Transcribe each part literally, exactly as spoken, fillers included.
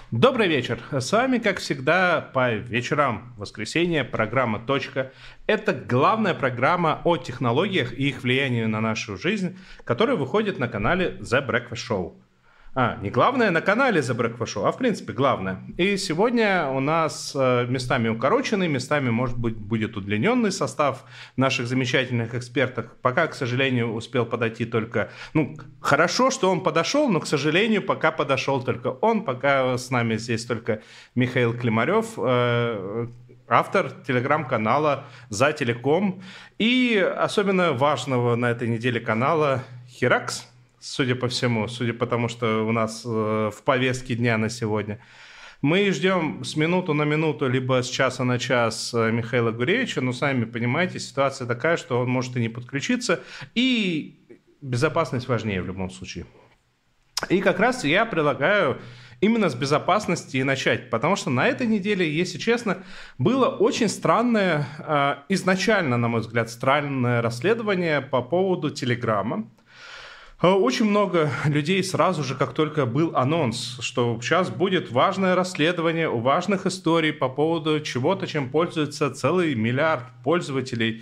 Добрый вечер. С вами, как всегда, по вечерам воскресенья программа «Точка». Это главная программа о технологиях и их влиянии на нашу жизнь, которая выходит на канале The Breakfast Show. А, не главное на канале The Breakfast Show, а в принципе главное. И сегодня у нас э, местами укороченный, местами, может быть, будет удлиненный состав наших замечательных экспертов. Пока, к сожалению, успел подойти только... Ну, хорошо, что он подошел, но, к сожалению, пока подошел только он. Пока с нами здесь только Михаил Климарев, э, автор телеграм-канала «За телеком» и особенно важного на этой неделе канала «Херакс». Судя по всему, судя по тому, что у нас э, в повестке дня на сегодня. Мы ждем с минуту на минуту, либо с часа на час Михаила Гуревича, но сами понимаете, ситуация такая, что он может и не подключиться, и безопасность важнее в любом случае. И как раз я предлагаю именно с безопасности и начать, потому что на этой неделе, если честно, было очень странное, э, изначально, на мой взгляд, странное расследование по поводу Телеграма. Очень много людей сразу же, как только был анонс, что сейчас будет важное расследование у важных историй по поводу чего-то, чем пользуется целый миллиард пользователей.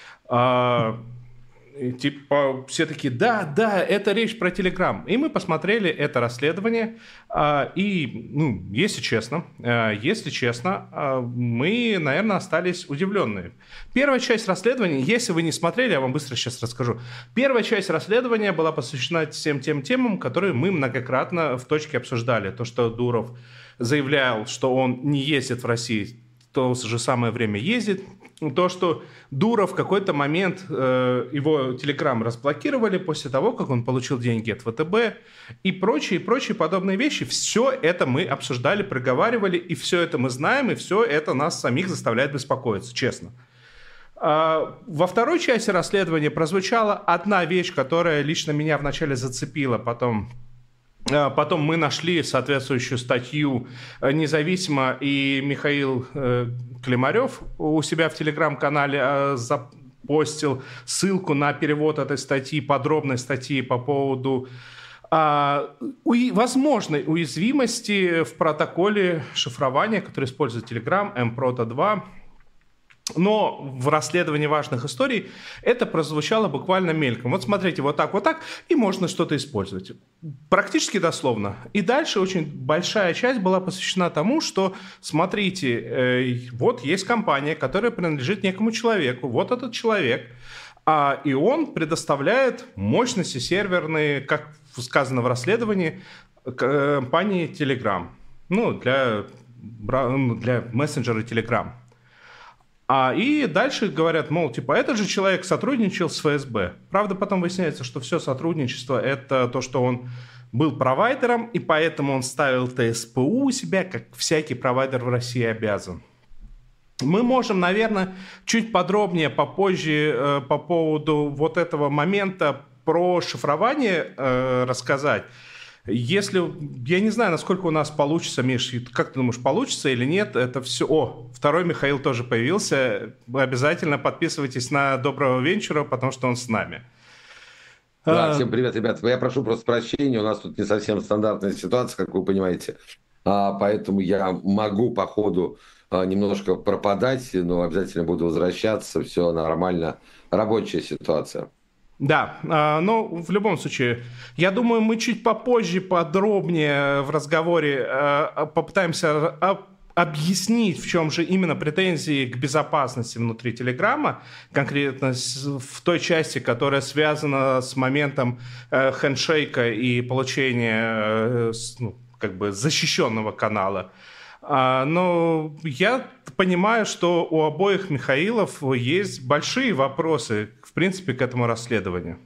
И типа все такие, да, да, это речь про Telegram. И мы посмотрели это расследование, и, ну, если честно, если честно, мы, наверное, остались удивленные. Первая часть расследования, если вы не смотрели, я вам быстро сейчас расскажу. Первая часть расследования была посвящена всем тем темам, которые мы многократно в точке обсуждали. То, что Дуров заявлял, что он не ездит в Россию, в то же самое время ездит. То, что Дуров в какой-то момент э, его Telegram разблокировали после того, как он получил деньги от вэ тэ бэ и прочие, прочие подобные вещи. Все это мы обсуждали, проговаривали, и все это мы знаем, и все это нас самих заставляет беспокоиться, честно. А во второй части расследования прозвучала одна вещь, которая лично меня вначале зацепила, потом... Потом мы нашли соответствующую статью независимо, и Михаил э, Климарев у себя в телеграм-канале э, запостил ссылку на перевод этой статьи, подробной статьи по поводу э, уи- возможной уязвимости в протоколе шифрования, который использует Telegram, эм прото два. Но в расследовании важных историй это прозвучало буквально мельком. Вот смотрите, вот так, вот так, и можно что-то использовать. Практически дословно. И дальше очень большая часть была посвящена тому, что, смотрите, э, вот есть компания, которая принадлежит некому человеку. Вот этот человек. А, и он предоставляет мощности серверные, как сказано в расследовании, компании Telegram. Ну, для, для мессенджера Telegram. А, и дальше говорят, мол, типа, этот же человек сотрудничал с эф эс бэ. Правда, потом выясняется, что все сотрудничество – это то, что он был провайдером, и поэтому он ставил тэ эс пэ у у себя, как всякий провайдер в России обязан. Мы можем, наверное, чуть подробнее попозже э, по поводу вот этого момента про шифрование э, рассказать. Если, я не знаю, насколько у нас получится, Миш, как ты думаешь, получится или нет, это все... О, второй Михаил тоже появился. Обязательно подписывайтесь на Доброго Венчура, потому что он с нами. Да, всем привет, ребят. Я прошу просто прощения, у нас тут не совсем стандартная ситуация, как вы понимаете, а, поэтому я могу по ходу а, немножко пропадать, но обязательно буду возвращаться, все нормально, рабочая ситуация. Да, но в любом случае, я думаю, мы чуть попозже подробнее в разговоре попытаемся объяснить, в чем же именно претензии к безопасности внутри Телеграма, конкретно в той части, которая связана с моментом хендшейка и получения, ну, как бы защищенного канала. Но я понимаю, что у обоих Михаилов есть большие вопросы, в принципе, к этому расследованию.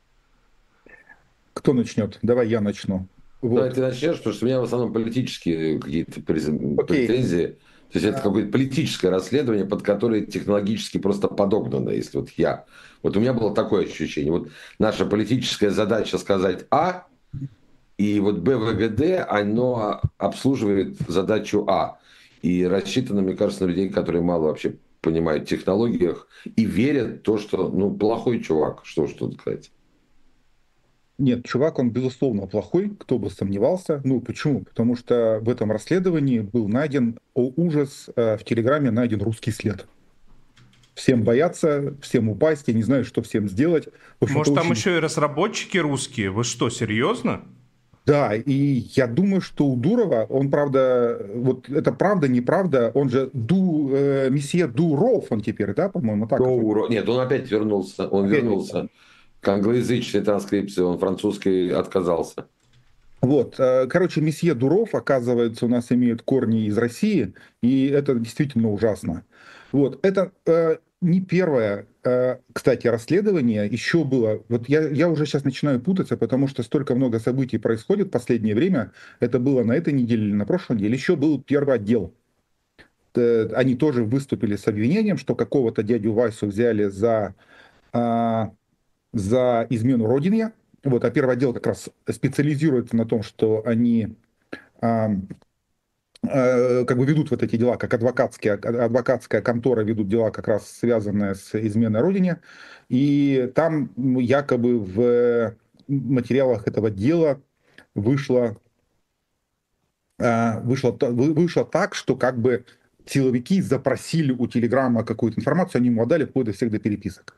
Кто начнет? Давай я начну. Вот. Давай ты начнешь, потому что у меня в основном политические какие-то претензии. Okay. То есть это какое-то политическое расследование, под которое технологически просто подогнано, если вот я. Вот у меня было такое ощущение. Вот наша политическая задача сказать «А», и вот бэ вэ гэ дэ, оно обслуживает задачу А. И рассчитано, мне кажется, на людей, которые мало вообще понимают в технологиях и верят в то, что, ну, плохой чувак, что ж тут сказать. Нет, чувак, он, безусловно, плохой, кто бы сомневался. Ну, почему? Потому что в этом расследовании был найден, о ужас, э, в Телеграме найден русский след. Всем бояться, всем упасть, я не знаю, что всем сделать. В общем, это Может, там очень... еще и разработчики русские? Вы что, серьезно? Да, и я думаю, что у Дурова, он, правда, вот это правда, неправда, он же Ду, э, месье Дуров, он теперь, да, по-моему, так До это. уро- Нет, он опять вернулся. Он Опять. вернулся к англоязычной транскрипции, он французский отказался. Вот, э, короче, месье Дуров, оказывается, у нас имеет корни из России, и это действительно ужасно. Вот, это э, не первое, э, кстати, расследование, еще было, вот я, я уже сейчас начинаю путаться, потому что столько много событий происходит в последнее время, это было на этой неделе или на прошлой неделе, еще был первый отдел. Э, Они тоже выступили с обвинением, что какого-то дядю Васю взяли за а, за измену родине. Вот, а первый отдел как раз специализируется на том, что они а, а, как бы ведут вот эти дела, как адвокатские, адвокатская контора ведут дела, как раз связанные с изменой родине. И там якобы в материалах этого дела вышло, а, вышло, то- вы- вышло так, что как бы силовики запросили у Телеграма какую-то информацию, они ему отдали вплоть до всех до переписок.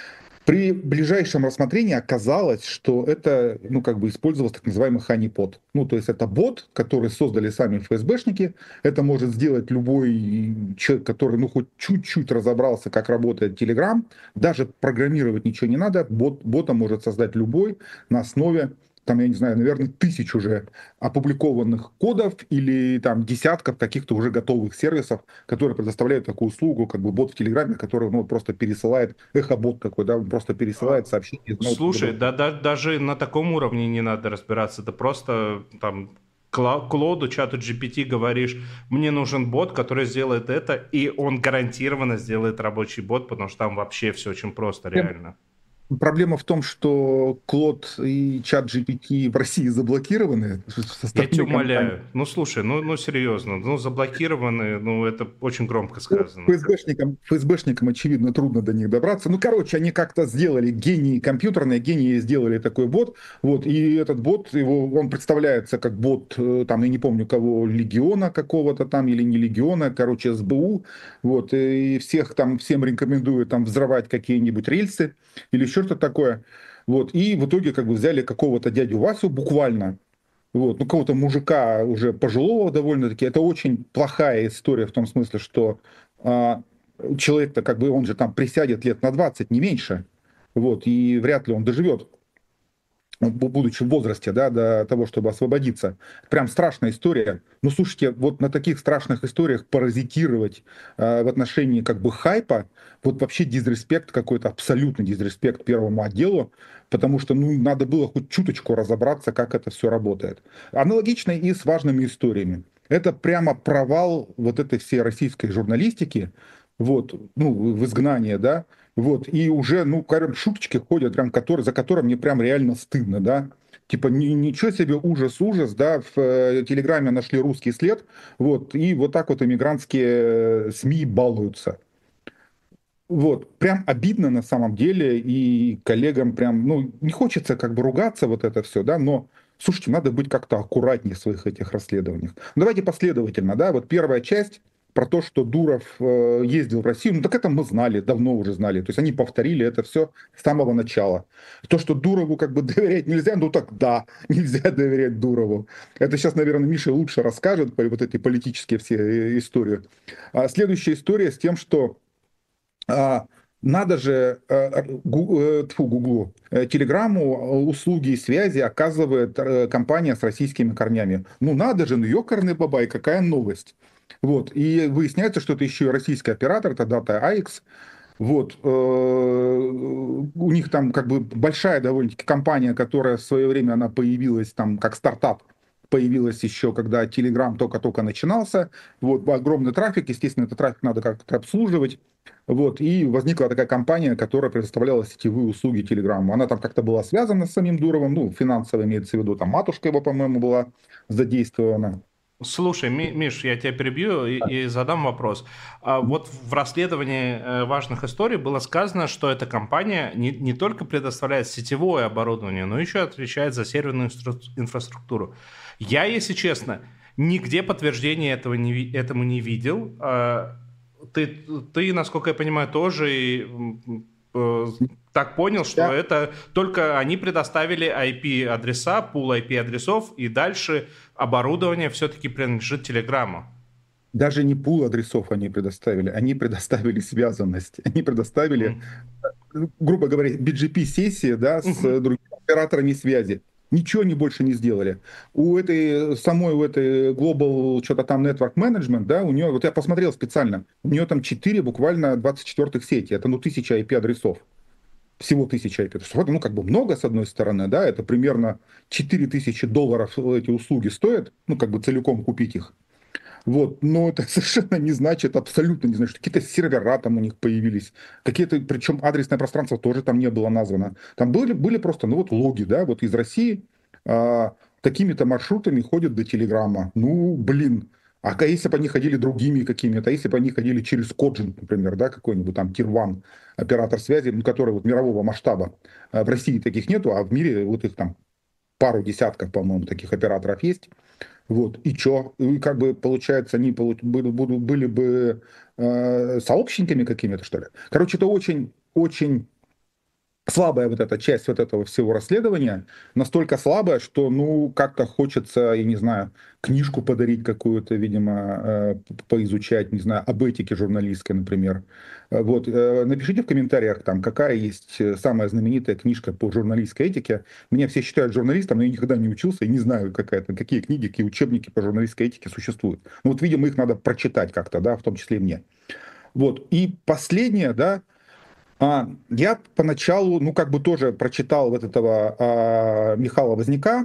При ближайшем рассмотрении оказалось, что это, ну, как бы использовался так называемый ханипот. Ну, то есть это бот, который создали сами ФСБшники. Это может сделать любой человек, который, ну, хоть чуть-чуть разобрался, как работает Telegram. Даже программировать ничего не надо. Бот, бота может создать любой на основе, там, я не знаю, наверное, тысяч уже опубликованных кодов или там десятков каких-то уже готовых сервисов, которые предоставляют такую услугу, как бы бот в Телеграме, который, ну, просто пересылает, эхобот такой, да, он просто пересылает А, сообщения из одного точки в Слушай, другую. да, да, даже на таком уровне не надо разбираться. Ты просто там Кла- Клоду, чату джи пи ти говоришь, мне нужен бот, который сделает это, и он гарантированно сделает рабочий бот, потому что там вообще все очень просто, реально. Проблема в том, что Клод и чат джи пи ти в России заблокированы со Я тебя стороны компании. умоляю. Ну, слушай, ну, ну серьезно, ну, заблокированы, ну, это очень громко Ну, сказано. ФСБшникам, ФСБшникам, очевидно, трудно до них добраться. Ну, короче, они как-то сделали, гении компьютерные, гении сделали такой бот. Вот, и этот бот, его, он представляется как бот, э, там, я не помню кого, легиона какого-то там, или не легиона, короче, эс бэ у. Вот, и всех там, всем рекомендую там взрывать какие-нибудь рельсы или еще что-то такое. Вот, и в итоге как бы взяли какого-то дядю Васю буквально, вот, ну, какого-то мужика уже пожилого довольно-таки. Это очень плохая история в том смысле, что а, человек-то как бы он же там присядет лет на двадцать, не меньше. Вот, и вряд ли он доживет, ну, бу- будучи в возрасте, да, до того, чтобы освободиться. Прям страшная история. Ну, слушайте, вот на таких страшных историях паразитировать э, в отношении как бы хайпа, вот вообще дизреспект какой-то, абсолютный дизреспект первому отделу, потому что, ну, надо было хоть чуточку разобраться, как это все работает. Аналогично и с важными историями. Это прямо провал вот этой всей российской журналистики, вот, ну, в изгнание, да, вот, и уже, ну, короче, шуточки ходят, прям, которые, за которые мне прям реально стыдно, да. Типа, ни- ничего себе, ужас, ужас, да, в э, Телеграме нашли русский след, вот, и вот так вот иммигрантские э, СМИ балуются. Вот, прям обидно на самом деле, и коллегам прям, ну, не хочется как бы ругаться вот это все, да, но, слушайте, надо быть как-то аккуратнее в своих этих расследованиях. Ну, давайте последовательно, да, вот первая часть про то, что Дуров э, ездил в Россию, ну, так это мы знали, давно уже знали, то есть они повторили это все с самого начала. То, что Дурову как бы доверять нельзя, ну, так да, нельзя доверять Дурову. Это сейчас, наверное, Миша лучше расскажет, по- вот эти политические все э, истории. А следующая история с тем, что а, надо же, э, гу- э, тьфу, Гуглу, э, Телеграмму э, услуги и связи оказывает э, компания с российскими корнями. Ну надо же, ну ёкарный бабай, какая новость. Вот, и выясняется, что это еще и российский оператор, это Data эй икс. Вот, э, у них там как бы большая довольно-таки компания, которая в свое время она появилась там как стартап, появилась еще, когда Telegram только-только начинался. Вот, огромный трафик, естественно, этот трафик надо как-то обслуживать. Вот, и возникла такая компания, которая предоставляла сетевые услуги Телеграмму. Она там как-то была связана с самим Дуровым, ну, финансово имеется в виду, там матушка его, по-моему, была задействована. Слушай, Миш, я тебя перебью и, и задам вопрос. А вот в расследовании важных историй было сказано, что эта компания не, не только предоставляет сетевое оборудование, но еще отвечает за серверную инфраструктуру. Я, если честно, нигде подтверждения этого не, этому не видел. Ты, ты, насколько я понимаю, тоже так понял, что да. Это только они предоставили ай пи-адреса, пул ай пи-адресов, и дальше оборудование все-таки принадлежит Телеграму. Даже не пул адресов они предоставили, они предоставили связанность. Они предоставили, mm. грубо говоря, би джи пи-сессии, да, с mm-hmm. другими операторами связи. Ничего они больше не сделали. У этой самой, у этой Global что-то там Network Management, да, у нее, вот я посмотрел специально, у нее там четыре буквально двадцать четвёртых сети, это ну тысяча ай пи-адресов. Всего тысяча ай пи-адресов. Ну, как бы много, с одной стороны, да, это примерно четыре тысячи долларов эти услуги стоят, ну, как бы целиком купить их. Вот, но это совершенно не значит, абсолютно не значит, какие-то сервера там у них появились, какие-то, причем адресное пространство тоже там не было названо. Там были, были просто, ну, вот логи, да, вот из России а, такими-то маршрутами ходят до Телеграма. Ну, блин. А если бы они ходили другими какими-то, если бы они ходили через Коджин, например, да, какой-нибудь там Тир один оператор связи, ну, который вот мирового масштаба, в России таких нету, а в мире вот их там пару десятков, по-моему, таких операторов есть. Вот, и что? И как бы, получается, они были, были бы э, сообщниками какими-то, что ли? Короче, это очень, очень слабая вот эта часть вот этого всего расследования, настолько слабая, что, ну, как-то хочется, я не знаю, книжку подарить какую-то, видимо, поизучать, не знаю, об этике журналистской, например. Вот, напишите в комментариях, там, какая есть самая знаменитая книжка по журналистской этике. Меня все считают журналистом, но я никогда не учился и не знаю, какая-то, какие книги, какие учебники по журналистской этике существуют. Ну, вот, видимо, их надо прочитать как-то, да, в том числе и мне. Вот, и последнее, да, А, я поначалу, ну, как бы тоже прочитал вот этого а, Михаила Возняка,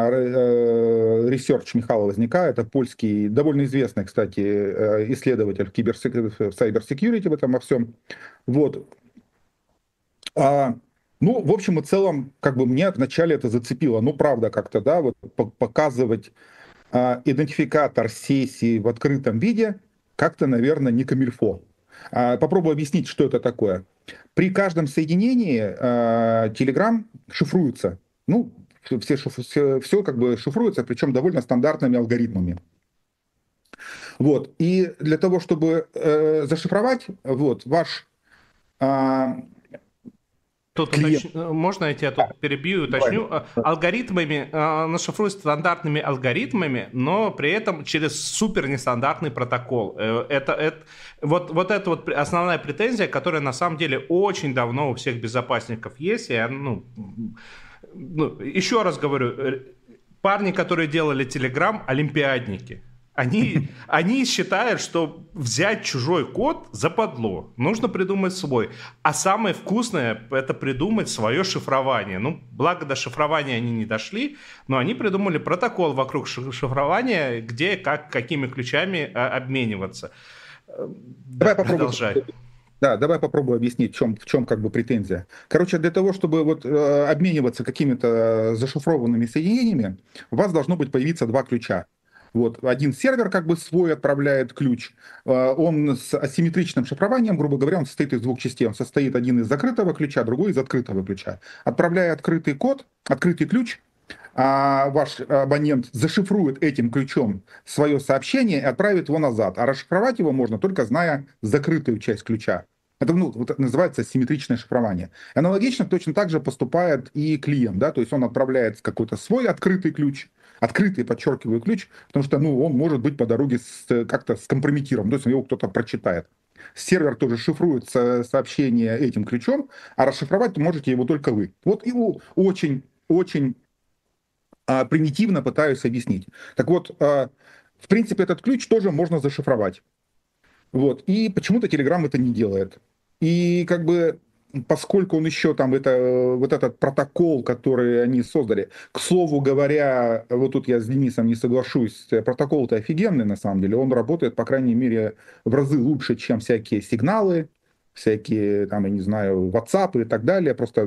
а, ресерч Михаила Возняка, это польский, довольно известный, кстати, исследователь в cyber-security в этом во всем. Вот. А, ну, в общем и целом, как бы мне вначале это зацепило, ну, правда, как-то, да, вот показывать а, идентификатор сессии в открытом виде как-то, наверное, не камильфо. А, попробую объяснить, что это такое. При каждом соединении э, Telegram шифруется. Ну, все, все, все как бы шифруется, причем довольно стандартными алгоритмами. Вот. И для того, чтобы э, зашифровать вот, ваш э, Тут уточ... Можно я тебя тут перебью и уточню? Давай. Алгоритмами, нашифруют стандартными алгоритмами, но при этом через супер нестандартный протокол. Это, это, вот, вот это вот основная претензия, которая на самом деле очень давно у всех безопасников есть. И, ну, ну, еще раз говорю, парни, которые делали Telegram, олимпиадники. Они, они считают, что взять чужой код западло. Нужно придумать свой. А самое вкусное – это придумать свое шифрование. Ну, благо до шифрования они не дошли, но они придумали протокол вокруг шифрования, где, как, какими ключами а, обмениваться. Давай да, попробуем. Да, давай попробую объяснить, в чем, в чем как бы претензия. Короче, для того, чтобы вот, э, обмениваться какими-то зашифрованными соединениями, у вас должно быть появиться два ключа. Вот, один сервер как бы свой отправляет ключ, он с асимметричным шифрованием, грубо говоря, он состоит из двух частей. Он состоит один из закрытого ключа, другой из открытого ключа. Отправляя открытый код, открытый ключ, ваш абонент зашифрует этим ключом свое сообщение и отправит его назад. А расшифровать его можно только зная закрытую часть ключа. Это, ну, вот, называется асимметричное шифрование. Аналогично точно так же поступает и клиент, да, то есть он отправляет какой-то свой открытый ключ, открытый, подчеркиваю, ключ, потому что, ну, он может быть по дороге с, как-то скомпрометирован, то есть его кто-то прочитает. Сервер тоже шифрует сообщение этим ключом, а расшифровать можете его только вы. Вот его очень, очень а, примитивно пытаюсь объяснить. Так вот, а, в принципе, этот ключ тоже можно зашифровать. Вот. И почему-то Telegram это не делает. И как бы, поскольку он еще там, это, вот этот протокол, который они создали, к слову говоря, вот тут я с Денисом не соглашусь, протокол-то офигенный на самом деле, он работает, по крайней мере, в разы лучше, чем всякие сигналы, всякие, там, я не знаю, WhatsApp и так далее, просто, ну,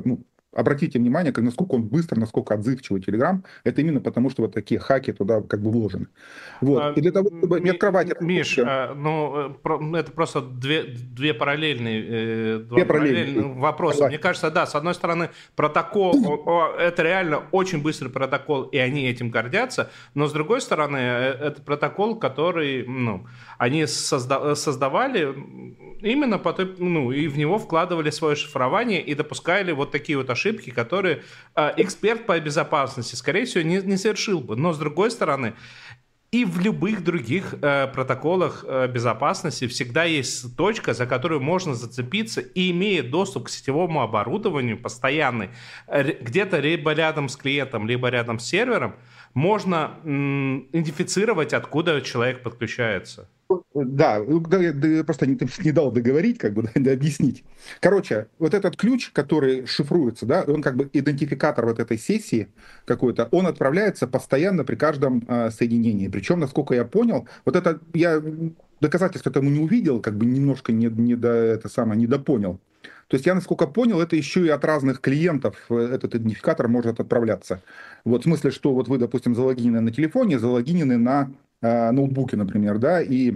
обратите внимание, как, насколько он быстро, насколько отзывчивый Telegram, это именно потому, что вот такие хаки туда как бы вложены. Вот. А, И для того, чтобы не открывать... Миш, а, ну, это просто две, две параллельные, два две параллельных вопроса. Согласен. Мне кажется, да, с одной стороны, протокол, это реально очень быстрый протокол, и они этим гордятся, но с другой стороны, это протокол, который, ну, они созда- создавали именно по той, ну, и в него вкладывали свое шифрование и допускали вот такие вот ошибки, которые э, эксперт по безопасности, скорее всего, не, не совершил бы. Но с другой стороны, и в любых других э, протоколах э, безопасности всегда есть точка, за которую можно зацепиться, и имея доступ к сетевому оборудованию постоянный, э, где-то либо рядом с клиентом, либо рядом с сервером, можно м, идентифицировать, откуда человек подключается. Да, я просто не, не дал договорить, как бы, да, объяснить. Короче, вот этот ключ, который шифруется, да, он как бы идентификатор вот этой сессии какой-то, он отправляется постоянно при каждом э, соединении. Причем, насколько я понял, вот это я доказательств этому не увидел, как бы немножко не, не до это самое, не допонял. То есть я, насколько понял, это еще и от разных клиентов этот идентификатор может отправляться. Вот в смысле, что вот вы, допустим, залогинены на телефоне, залогинены на э, ноутбуке, например, да, и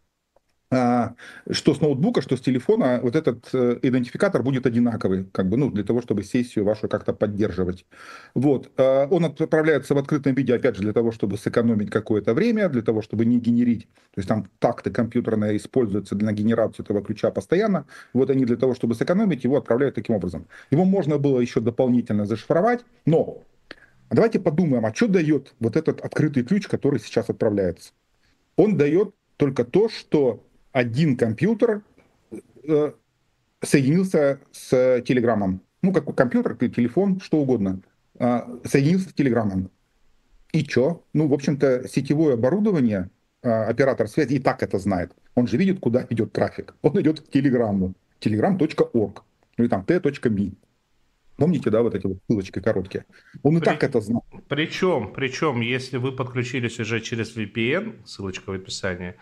э, что с ноутбука, что с телефона, вот этот э, идентификатор будет одинаковый, как бы, ну, для того, чтобы сессию вашу как-то поддерживать. Вот. Э, он отправляется в открытом виде, опять же, для того, чтобы сэкономить какое-то время, для того, чтобы не генерить. То есть там такты компьютерные используются для генерации этого ключа постоянно. Вот они для того, чтобы сэкономить, его отправляют таким образом. Его можно было еще дополнительно зашифровать, но давайте подумаем, а что дает вот этот открытый ключ, который сейчас отправляется? Он дает только то, что один компьютер э, соединился с телеграммом. Ну, как компьютер, телефон, что угодно. Э, соединился с телеграммом. И что? Ну, в общем-то, сетевое оборудование, э, оператор связи и так это знает. Он же видит, куда идет трафик. Он идет к телеграмму. телеграм точка орг или там тэ точка ми. Помните, да, вот эти вот ссылочки короткие? Он и При... так это знал. Причем, причем, если вы подключились уже через ви пи эн, ссылочка в описании,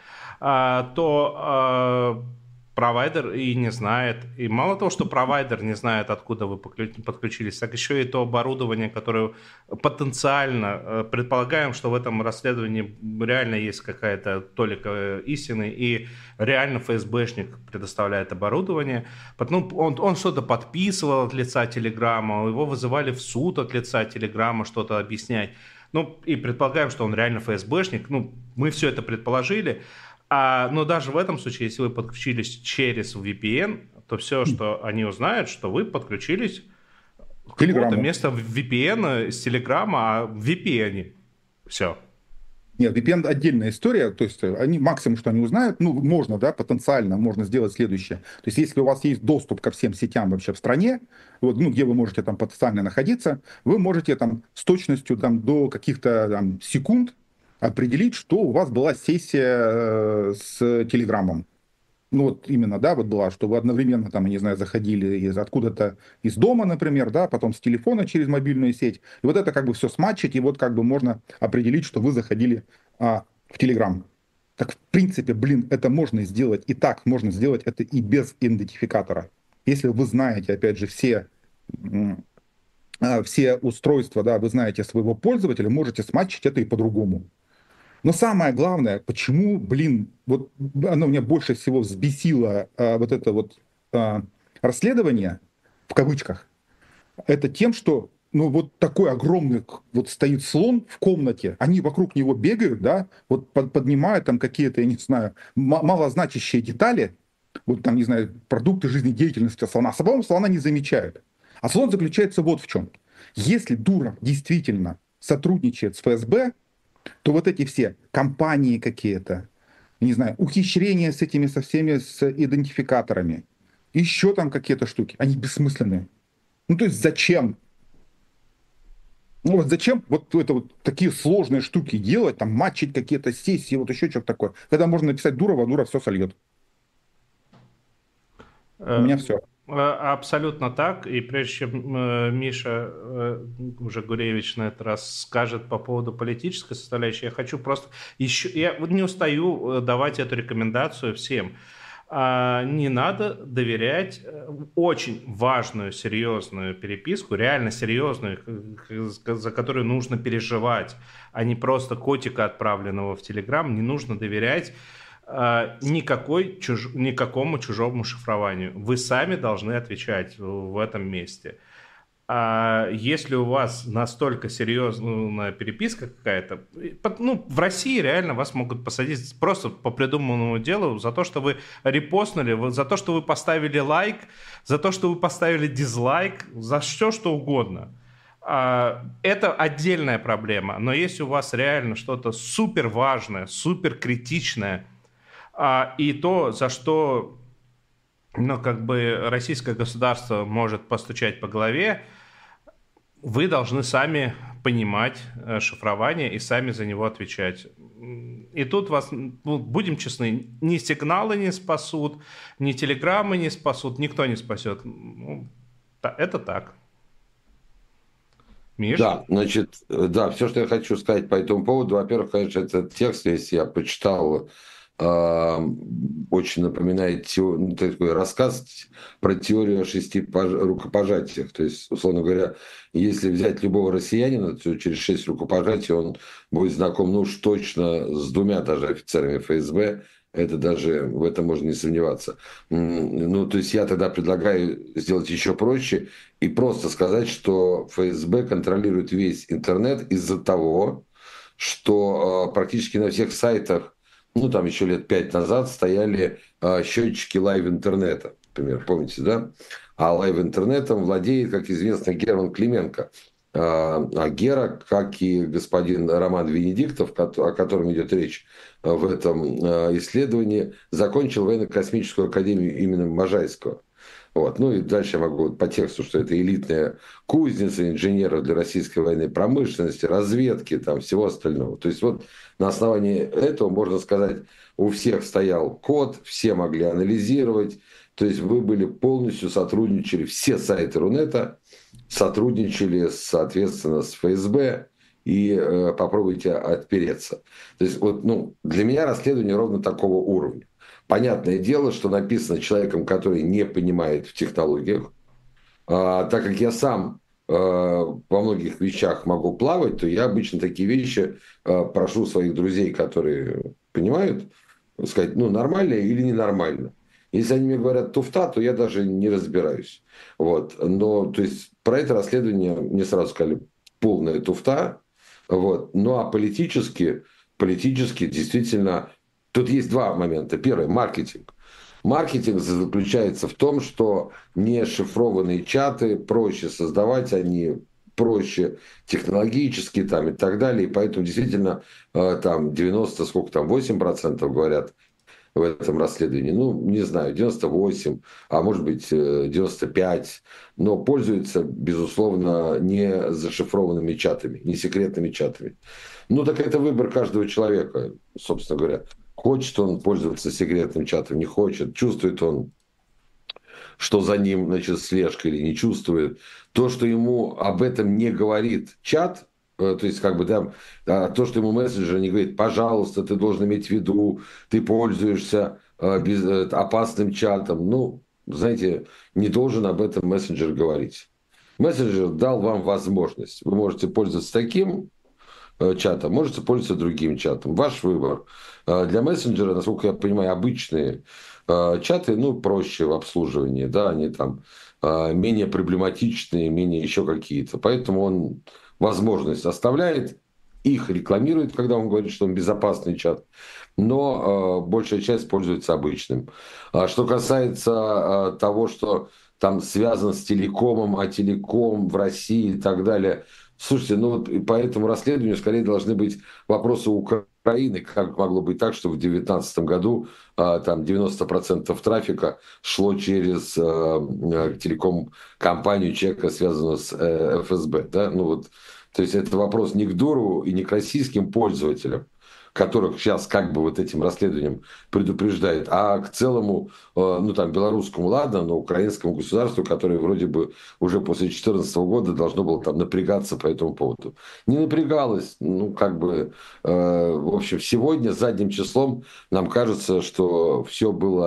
то провайдер и не знает. И мало того, что провайдер не знает, откуда вы подключились, так еще и то оборудование, которое потенциально, предполагаем, что в этом расследовании реально есть какая-то толика истины, и реально эф эс бэшник предоставляет оборудование. Потом он, он что-то подписывал от лица Телеграма, его вызывали в суд от лица Телеграма что-то объяснять. Ну, и предполагаем, что он реально эф эс бэшник. Ну, мы все это предположили. А, но даже в этом случае, если вы подключились через ви пи эн, то все, что они узнают, что вы подключились к какому-то месту ви пи эн с Телеграма, а в ви пи эн. Все. Нет, ви пи эн отдельная история, то есть они максимум, что они узнают, ну, можно, да, потенциально можно сделать следующее. То есть если у вас есть доступ ко всем сетям вообще в стране, вот, ну, где вы можете там потенциально находиться, вы можете там с точностью там до каких-то там секунд определить, что у вас была сессия э, с Телеграмом. Ну вот именно, да, вот была, что вы одновременно там, я не знаю, заходили из откуда-то из дома, например, да, потом с телефона через мобильную сеть. И вот это как бы все сматчить, и вот как бы можно определить, что вы заходили а, в Телеграм. Так в принципе, блин, это можно сделать, и так можно сделать это и без идентификатора. Если вы знаете, опять же, все... все устройства, да, вы знаете своего пользователя, можете сматчить это и по-другому. Но самое главное, почему, блин, вот оно меня больше всего взбесило, а, вот это вот а, расследование, в кавычках, это тем, что, ну, вот такой огромный, вот стоит слон в комнате, они вокруг него бегают, да, вот под, поднимают там какие-то, я не знаю, малозначащие детали, вот там, не знаю, продукты жизнедеятельности слона, а самого слона не замечают. А слон заключается вот в чем. Если Дуров действительно сотрудничает с эф эс бэ, то вот эти все компании какие-то, не знаю, ухищрения с этими, со всеми, с идентификаторами, еще там какие-то штуки, они бессмысленные. Ну, то есть зачем? Ну, вот зачем вот это вот такие сложные штуки делать, там, матчить какие-то сессии, вот еще что-то такое, когда можно написать Дурова, Дуров все сольет. У меня все. Абсолютно так. И прежде чем э, Миша э, уже Гуревич на этот раз скажет по поводу политической составляющей, я хочу просто еще... Я не устаю давать эту рекомендацию всем. А, не надо доверять э, очень важную, серьезную переписку, реально серьезную, к- за которую нужно переживать, а не просто котика, отправленного в Телеграм. Не нужно доверять а, никакой чуж- никакому чужому шифрованию. Вы сами должны отвечать в в этом месте. А если у вас настолько серьезная переписка какая-то, ну, в России реально вас могут посадить просто по придуманному делу за то, что вы репостнули, за то, что вы поставили лайк, за то, что вы поставили дизлайк, за все, что угодно. А, Это отдельная проблема, но если у вас реально что-то супер важное, супер критичное, а, и то, за что, ну, как бы российское государство может постучать по голове, вы должны сами понимать э, шифрование и сами за него отвечать. И тут вас, ну, будем честны, ни сигналы не спасут, ни телеграммы не спасут, никто не спасет. Ну, это так. Миш? Да, значит, э, да, все, что я хочу сказать по этому поводу, во-первых, конечно, этот текст, если я почитал, э, очень напоминает тео- ну, такой рассказ про теорию о шести пож- рукопожатиях. То есть, условно говоря, если взять любого россиянина, то через шесть рукопожатий он будет знаком, ну уж точно, с двумя даже офицерами эф эс бэ. Это даже, в этом можно не сомневаться. М, Ну, то есть я тогда предлагаю сделать еще проще и просто сказать, что эф эс бэ контролирует весь интернет из-за того, что э, практически на всех сайтах, ну, там еще лет пять назад стояли э, счетчики лайв-интернета, например, помните, да? А лайв-интернетом владеет, как известно, Герман Клименко. А а Гера, как и господин Роман Венедиктов, о котором идет речь в этом э, исследовании, закончил военно-космическую академию имени Можайского. Вот. Ну и дальше я могу по тексту, что это элитная кузница инженеров для российской военной промышленности, разведки, там, всего остального. То есть вот на основании этого, можно сказать, у всех стоял код, все могли анализировать. То есть вы были полностью сотрудничали, все сайты Рунета сотрудничали, соответственно, с эф эс бэ, и э, попробуйте отпереться. То есть вот, ну, для меня расследование ровно такого уровня. Понятное дело, что написано человеком, который не понимает в технологиях. А, так как я сам э, во многих вещах могу плавать, то я обычно такие вещи э, прошу своих друзей, которые понимают, сказать, ну, нормально или ненормально. Если они мне говорят туфта, то я даже не разбираюсь. Вот. Но, то есть, про это расследование мне сразу сказали полная туфта. Вот. Ну, а политически, политически действительно, тут есть два момента. Первый – маркетинг. Маркетинг заключается в том, что нешифрованные чаты проще создавать, они проще технологически там и так далее. И поэтому действительно э, там девяносто, сколько там, восемь процентов говорят в этом расследовании. Ну, не знаю, девяносто восемь, а может быть э, девяносто пять. Но пользуются, безусловно, не зашифрованными чатами, не секретными чатами. Ну, так это выбор каждого человека, собственно говоря. Хочет он пользоваться секретным чатом, не хочет. Чувствует он, что за ним, значит, слежка или не чувствует. То, что ему об этом не говорит чат, э, то есть, как бы, да, а, то, что ему мессенджер не говорит, пожалуйста, ты должен иметь в виду, ты пользуешься э, без, э, опасным чатом. Ну, знаете, не должен об этом мессенджер говорить. Мессенджер дал вам возможность. Вы можете пользоваться таким э, чатом, можете пользоваться другим чатом. Ваш выбор. Э, Для мессенджера, насколько я понимаю, обычные э, чаты, ну, проще в обслуживании, да, они там э, менее проблематичные, менее еще какие-то. Поэтому он возможность оставляет, их рекламирует, когда он говорит, что он безопасный чат, но э, большая часть пользуется обычным. А что касается э, того, что там связано с телекомом, а телеком в России и так далее. Слушайте, ну вот по этому расследованию скорее должны быть вопросы Украины, как могло быть так, что в две тысячи девятнадцатом году а, там девяносто процентов трафика шло через а, телеком-компанию человека, связанного с э, эф эс бэ. Да? Ну, вот, то есть это вопрос не к Дуру и не к российским пользователям, которых сейчас как бы вот этим расследованием предупреждает, а к целому, э, ну там, белорусскому, ладно, но украинскому государству, которое вроде бы уже после две тысячи четырнадцатого года должно было там напрягаться по этому поводу. Не напрягалось, ну как бы, э, в общем, сегодня задним числом нам кажется, что все было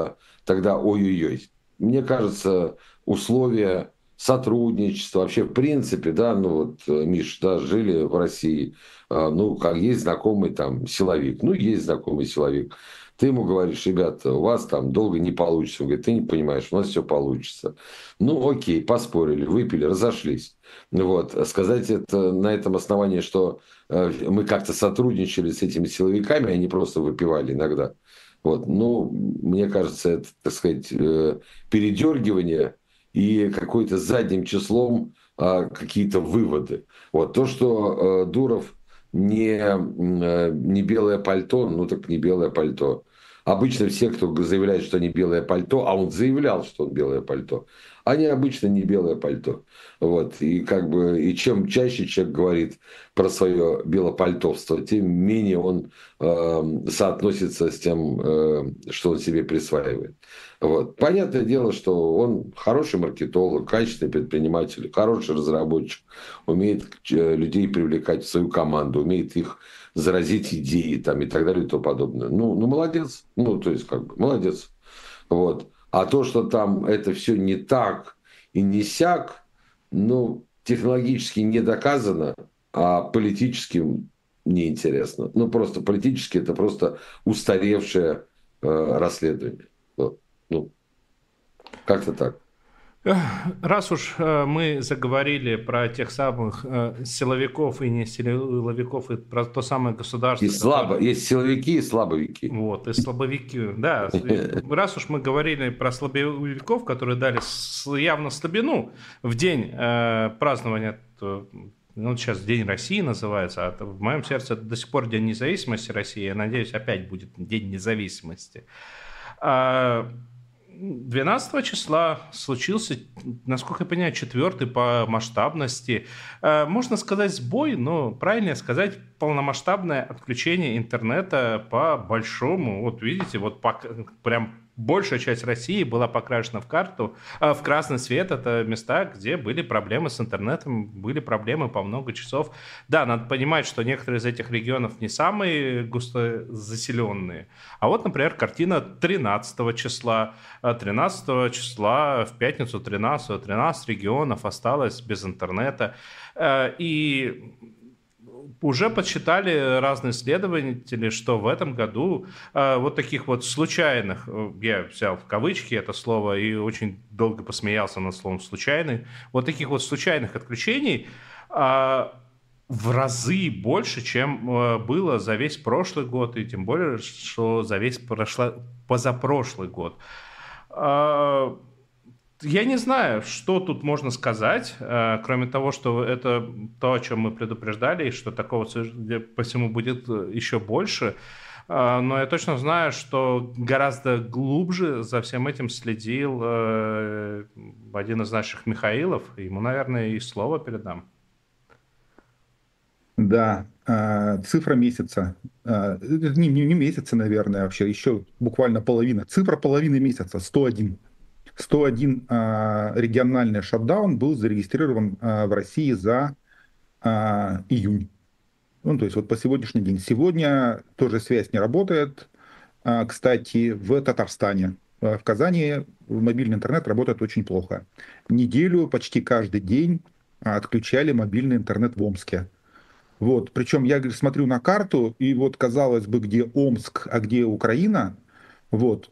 тогда ой-ой-ой. Мне кажется, условия сотрудничества, вообще в принципе, да, ну вот, Миш, да, жили в России, ну, как есть знакомый там силовик, ну, есть знакомый силовик. Ты ему говоришь: ребята, у вас там долго не получится. Он говорит: ты не понимаешь, у нас все получится. Ну, окей, поспорили, выпили, разошлись. Вот. Сказать это на этом основании, что мы как-то сотрудничали с этими силовиками, они просто выпивали иногда. Вот. Ну, мне кажется, это, так сказать, передергивание и какой-то задним числом какие-то выводы. Вот. То, что Дуров не, не белое пальто, ну так не белое пальто. Обычно все, кто заявляет, что они белое пальто, а он заявлял, что он белое пальто, они обычно не белое пальто. Вот. И, как бы, и чем чаще человек говорит про свое белопальтовство, тем менее он э, соотносится с тем, э, что он себе присваивает. Вот. Понятное дело, что он хороший маркетолог, качественный предприниматель, хороший разработчик, умеет людей привлекать в свою команду, умеет их заразить идеи там, и так далее и тому подобное. Ну, ну, молодец. Ну, то есть, как бы, молодец. Вот. А то, что там это все не так и не сяк, ну, технологически не доказано, а политически неинтересно. Ну, просто политически это просто устаревшее э, расследование. Вот. Ну, как-то так. Раз уж мы заговорили про тех самых силовиков и не силовиков, и про то самое государство... И слабо, которое... Есть силовики и слабовики. Вот, и слабовики, да. Раз уж мы говорили про слабовиков, которые дали явно слабину в день празднования... Ну, сейчас День России называется, а в моем сердце это до сих пор День независимости России. Я надеюсь, опять будет День независимости. двенадцатого числа случился, насколько я понимаю, четвертый по масштабности. Можно сказать сбой, но правильнее сказать полномасштабное отключение интернета по большому. Вот видите, вот по, прям большая часть России была покрашена в карту, в красный цвет. Это места, где были проблемы с интернетом, были проблемы по много часов. Да, надо понимать, что некоторые из этих регионов не самые густо заселенные. А вот, например, картина тринадцатого числа. тринадцатого числа в пятницу тринадцатого тринадцать регионов осталось без интернета. И уже подсчитали разные исследователи, что в этом году э, вот таких вот случайных, я взял в кавычки это слово и очень долго посмеялся над словом «случайный», вот таких вот случайных отключений э, в разы больше, чем э, было за весь прошлый год, и тем более, что за весь прошло, позапрошлый год. Э, Я не знаю, что тут можно сказать, кроме того, что это то, о чем мы предупреждали, и что такого, судя по всему, будет еще больше. Но я точно знаю, что гораздо глубже за всем этим следил один из наших Михаилов. Ему, наверное, и слово передам. Да, цифра месяца. Не, не месяца, наверное, вообще, еще буквально половина. Цифра половины месяца, сто один. сто один а, региональный шатдаун был зарегистрирован а, в России за а, июнь. Ну, то есть вот по сегодняшний день. Сегодня тоже связь не работает. А, кстати, в Татарстане, в Казани мобильный интернет работает очень плохо. Неделю почти каждый день отключали мобильный интернет в Омске. Вот. Причем я смотрю на карту, и вот казалось бы, где Омск, а где Украина. Вот.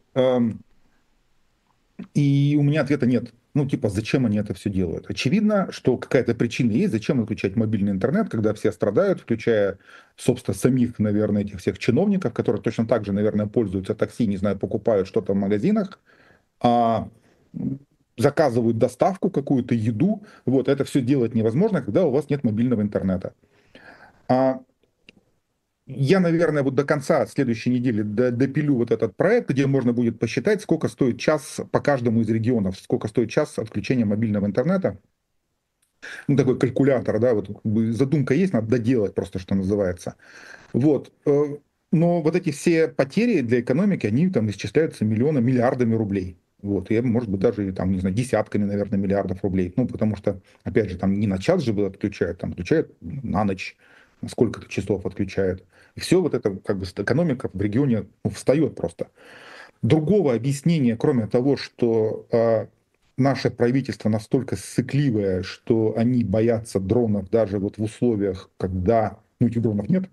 И у меня ответа нет. Ну, типа, зачем они это все делают? Очевидно, что какая-то причина есть, зачем отключать мобильный интернет, когда все страдают, включая, собственно, самих, наверное, этих всех чиновников, которые точно так же, наверное, пользуются такси, не знаю, покупают что-то в магазинах, а заказывают доставку, какую-то еду. Вот, это все делать невозможно, когда у вас нет мобильного интернета. А Я, наверное, вот до конца следующей недели допилю вот этот проект, где можно будет посчитать, сколько стоит час по каждому из регионов, сколько стоит час отключения мобильного интернета. Ну, такой калькулятор, да, вот задумка есть, надо доделать просто, что называется. Вот. Но вот эти все потери для экономики, они там исчисляются миллионами, миллиардами рублей. Вот, и, может быть, даже, там, не знаю, десятками, наверное, миллиардов рублей. Ну, потому что, опять же, там не на час же отключают, там отключают на ночь, сколько-то часов отключают. И все вот это, как бы, экономика в регионе, ну, встает просто. другого объяснения, кроме того, что э, наше правительство настолько ссыкливое, что они боятся дронов даже вот в условиях, когда ну, этих дронов нет.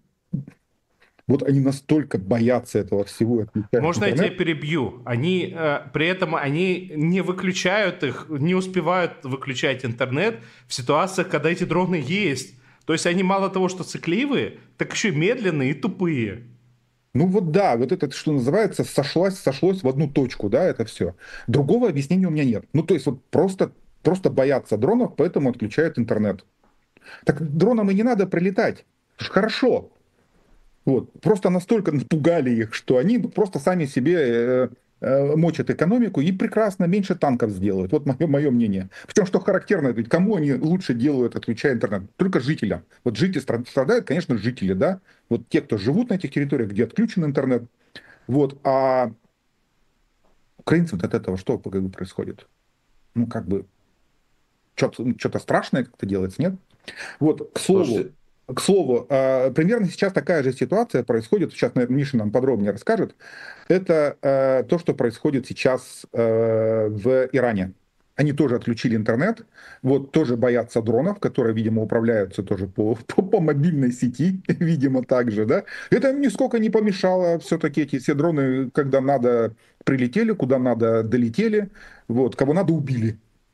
Вот они настолько боятся этого всего и отключают Можно я тебя интернет. перебью? Они, э, при этом они не выключают их, не успевают выключать интернет в ситуациях, когда эти дроны есть. То есть они мало того, что цикливые, так еще и медленные и тупые. Ну вот да, вот это, что называется, сошлось, сошлось в одну точку, да, это все. Другого объяснения у меня нет. Ну то есть вот просто, просто боятся дронов, поэтому отключают интернет. Так дронам и не надо прилетать. Хорошо. Вот. Просто настолько напугали их, что они просто сами себе э, э, мочат экономику и прекрасно меньше танков сделают. Вот мое, мое мнение. Причем, что характерно, ведь кому они лучше делают, отключая интернет? Только жителям. Вот жители страдают, конечно, жители, да? Вот те, кто живут на этих территориях, где отключен интернет. Вот. А украинцам от этого что происходит? Ну, как бы, что-то, что-то страшное как-то делается, нет? Вот, к слову, Слушайте, к слову, э, примерно сейчас такая же ситуация происходит, сейчас, наверное, Миша нам подробнее расскажет, это э, то, что происходит сейчас э, в Иране. Они тоже отключили интернет, вот тоже боятся дронов, которые, видимо, управляются тоже по, по, по мобильной сети, видимо, также, да. Это им нисколько не помешало, все-таки эти все дроны, когда надо, прилетели, куда надо, долетели, вот, кого надо, убили.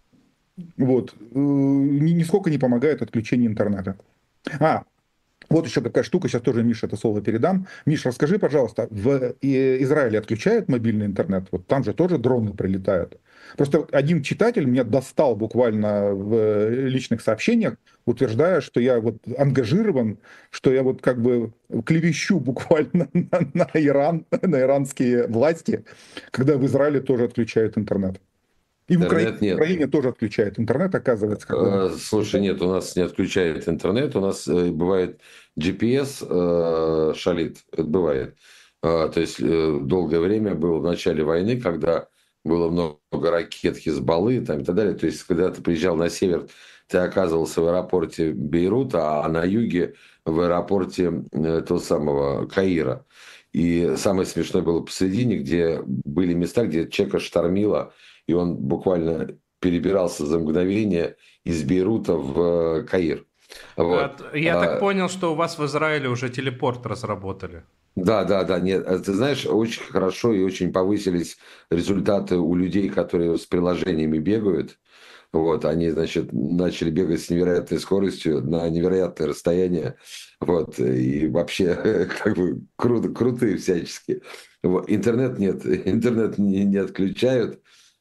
Вот, Э, ни- нисколько не помогает отключение интернета. А, вот еще какая штука, сейчас тоже Мише это слово передам. Миш, расскажи, пожалуйста, в И- Израиле отключают мобильный интернет? Вот там же тоже дроны прилетают. Просто вот один читатель меня достал буквально в личных сообщениях, утверждая, что я вот ангажирован, что я вот как бы клевещу буквально на, на Иран, на иранские власти, когда в Израиле тоже отключают интернет. И в Украине, интернет в нет. Украине тоже отключают интернет, оказывается. Когда... Э, Слушай, нет, у нас не отключает интернет. У нас э, бывает джи пи эс э, шалит. Это бывает. А, То есть э, долгое время было в начале войны, когда было много ракет Хизбаллы там, и так далее. То есть, когда ты приезжал на север, ты оказывался в аэропорте Бейрута, а на юге в аэропорте э, этого самого Каира. И самое смешное было посередине, где были места, где человека штормило, и он буквально перебирался за мгновение из Бейрута в Каир. Вот. А, Я так А, понял, что у вас в Израиле уже телепорт разработали. Да, да, да, нет, а ты знаешь, очень хорошо и очень повысились результаты у людей, которые с приложениями бегают. Вот, они, значит, начали бегать с невероятной скоростью на невероятное расстояние. Вот, и вообще, как бы, круто, крутые всячески. Вот, интернет нет, интернет не, не отключают.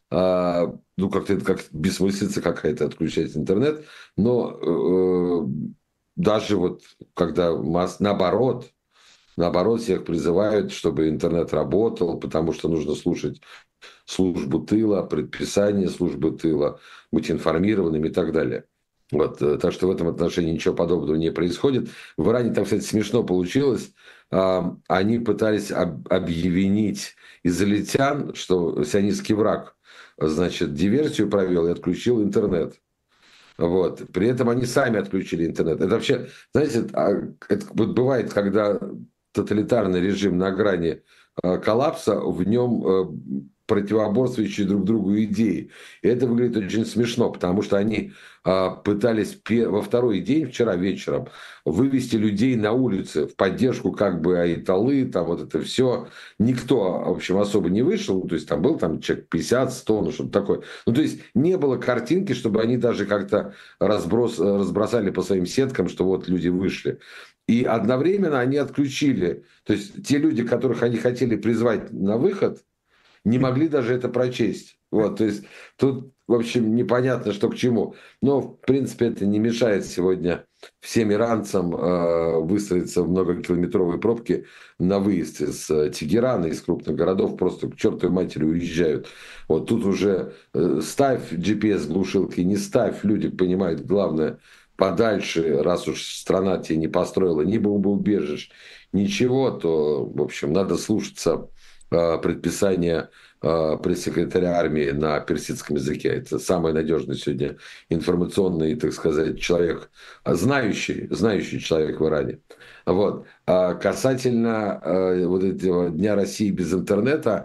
А, ну, как-то это как бессмыслица какая-то отключать интернет. Но э, даже вот, когда масс... наоборот, наоборот, всех призывают, чтобы интернет работал, потому что нужно слушать службу тыла, предписания службы тыла, быть информированными и так далее. Вот, э, так что в этом отношении ничего подобного не происходит. В Иране там, кстати, смешно получилось. А, Они пытались об- объявить израильтян, что сионистский враг, значит, диверсию провел и отключил интернет. Вот. При этом они сами отключили интернет. Это вообще, знаете, а, это вот бывает, когда тоталитарный режим на грани э, коллапса, в нем э, противоборствующие друг другу идеи. И это выглядит очень смешно, потому что они э, пытались пе- во второй день, вчера вечером, вывести людей на улицы в поддержку как бы Айталы, там вот это все. Никто, в общем, особо не вышел, то есть там был там человек пятьдесят сто, ну что-то такое. Ну то есть не было картинки, чтобы они даже как-то разброс, разбросали по своим сеткам, что вот люди вышли. И одновременно они отключили, то есть те люди, которых они хотели призвать на выход, не могли даже это прочесть. Вот, то есть тут, в общем, непонятно, что к чему. Но, в принципе, это не мешает сегодня всем иранцам э, выстроиться в многокилометровые пробки на выезд из э, Тегерана, из крупных городов, просто к чертовой матери уезжают. Вот тут уже э, ставь джи пи эс-глушилки, не ставь, люди понимают, главное, подальше, раз уж страна тебе не построила ни бомбоубежищ, ничего, то, в общем, надо слушаться э, предписания э, пресс-секретаря армии на персидском языке. Это самый надежный сегодня информационный, так сказать, человек, знающий, знающий человек в Иране. Вот. А касательно э, вот этого Дня России без интернета,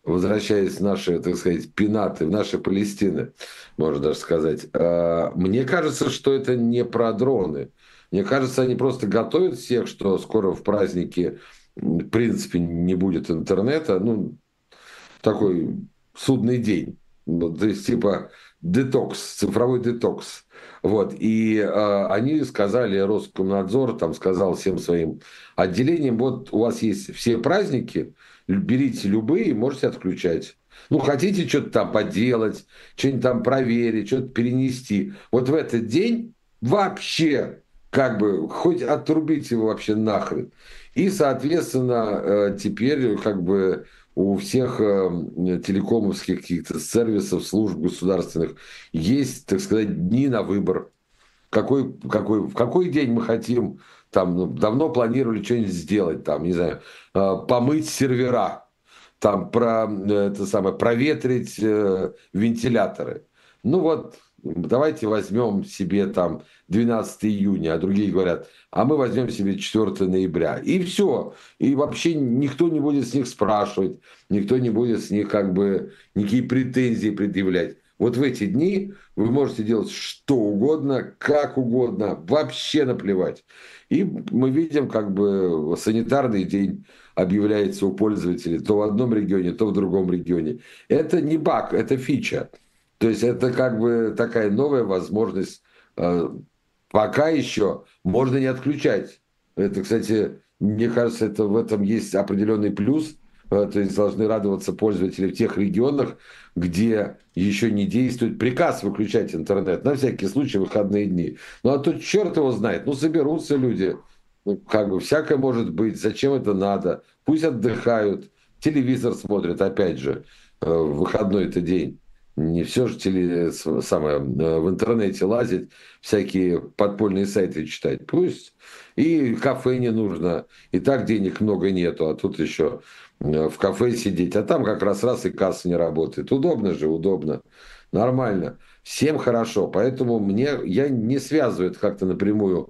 возвращаясь в наши, так сказать, пенаты, в наши Палестины, можно даже сказать, э, мне кажется, что это не про дроны. Мне кажется, они просто готовят всех, что скоро в празднике, в принципе, не будет интернета. Ну, такой судный день. Ну, то есть, типа, детокс, цифровой детокс. Вот. И э, они сказали, Роскомнадзор там сказал всем своим отделениям, вот у вас есть все праздники, берите любые, можете отключать. Ну, хотите что-то там поделать, что-нибудь там проверить, что-то перенести. Вот в этот день вообще, как бы, хоть отрубить его вообще нахрен. И, соответственно, э, теперь, как бы, у всех э, телекомовских каких-то сервисов, служб государственных есть, так сказать, дни на выбор. Какой, какой, в какой день мы хотим, там, ну, давно планировали что-нибудь сделать, там, не знаю, э, помыть сервера, там, про, э, это самое, проветрить э, вентиляторы. Ну вот, давайте возьмем себе там двенадцатого июня, а другие говорят, а мы возьмем себе четвёртого ноября. И все. И вообще никто не будет с них спрашивать, никто не будет с них как бы никакие претензии предъявлять. Вот в эти дни вы можете делать что угодно, как угодно, вообще наплевать. И мы видим, как бы санитарный день объявляется у пользователей то в одном регионе, то в другом регионе. Это не баг, это фича. То есть это как бы такая новая возможность. Пока еще можно не отключать. Это, кстати, мне кажется, это в этом есть определенный плюс. То есть должны радоваться пользователи в тех регионах, где еще не действует приказ выключать интернет. На всякий случай выходные дни. Ну а то черт его знает. Ну соберутся люди. Ну, как бы всякое может быть. Зачем это надо? Пусть отдыхают. Телевизор смотрят, опять же, в выходной-то день. Не все же теле, самое, в интернете лазить, всякие подпольные сайты читать. Пусть. И кафе не нужно. И так денег много нету, а тут еще в кафе сидеть. А там как раз раз и касса не работает. Удобно же, удобно. Нормально. Всем хорошо. Поэтому мне, я не связываю это как-то напрямую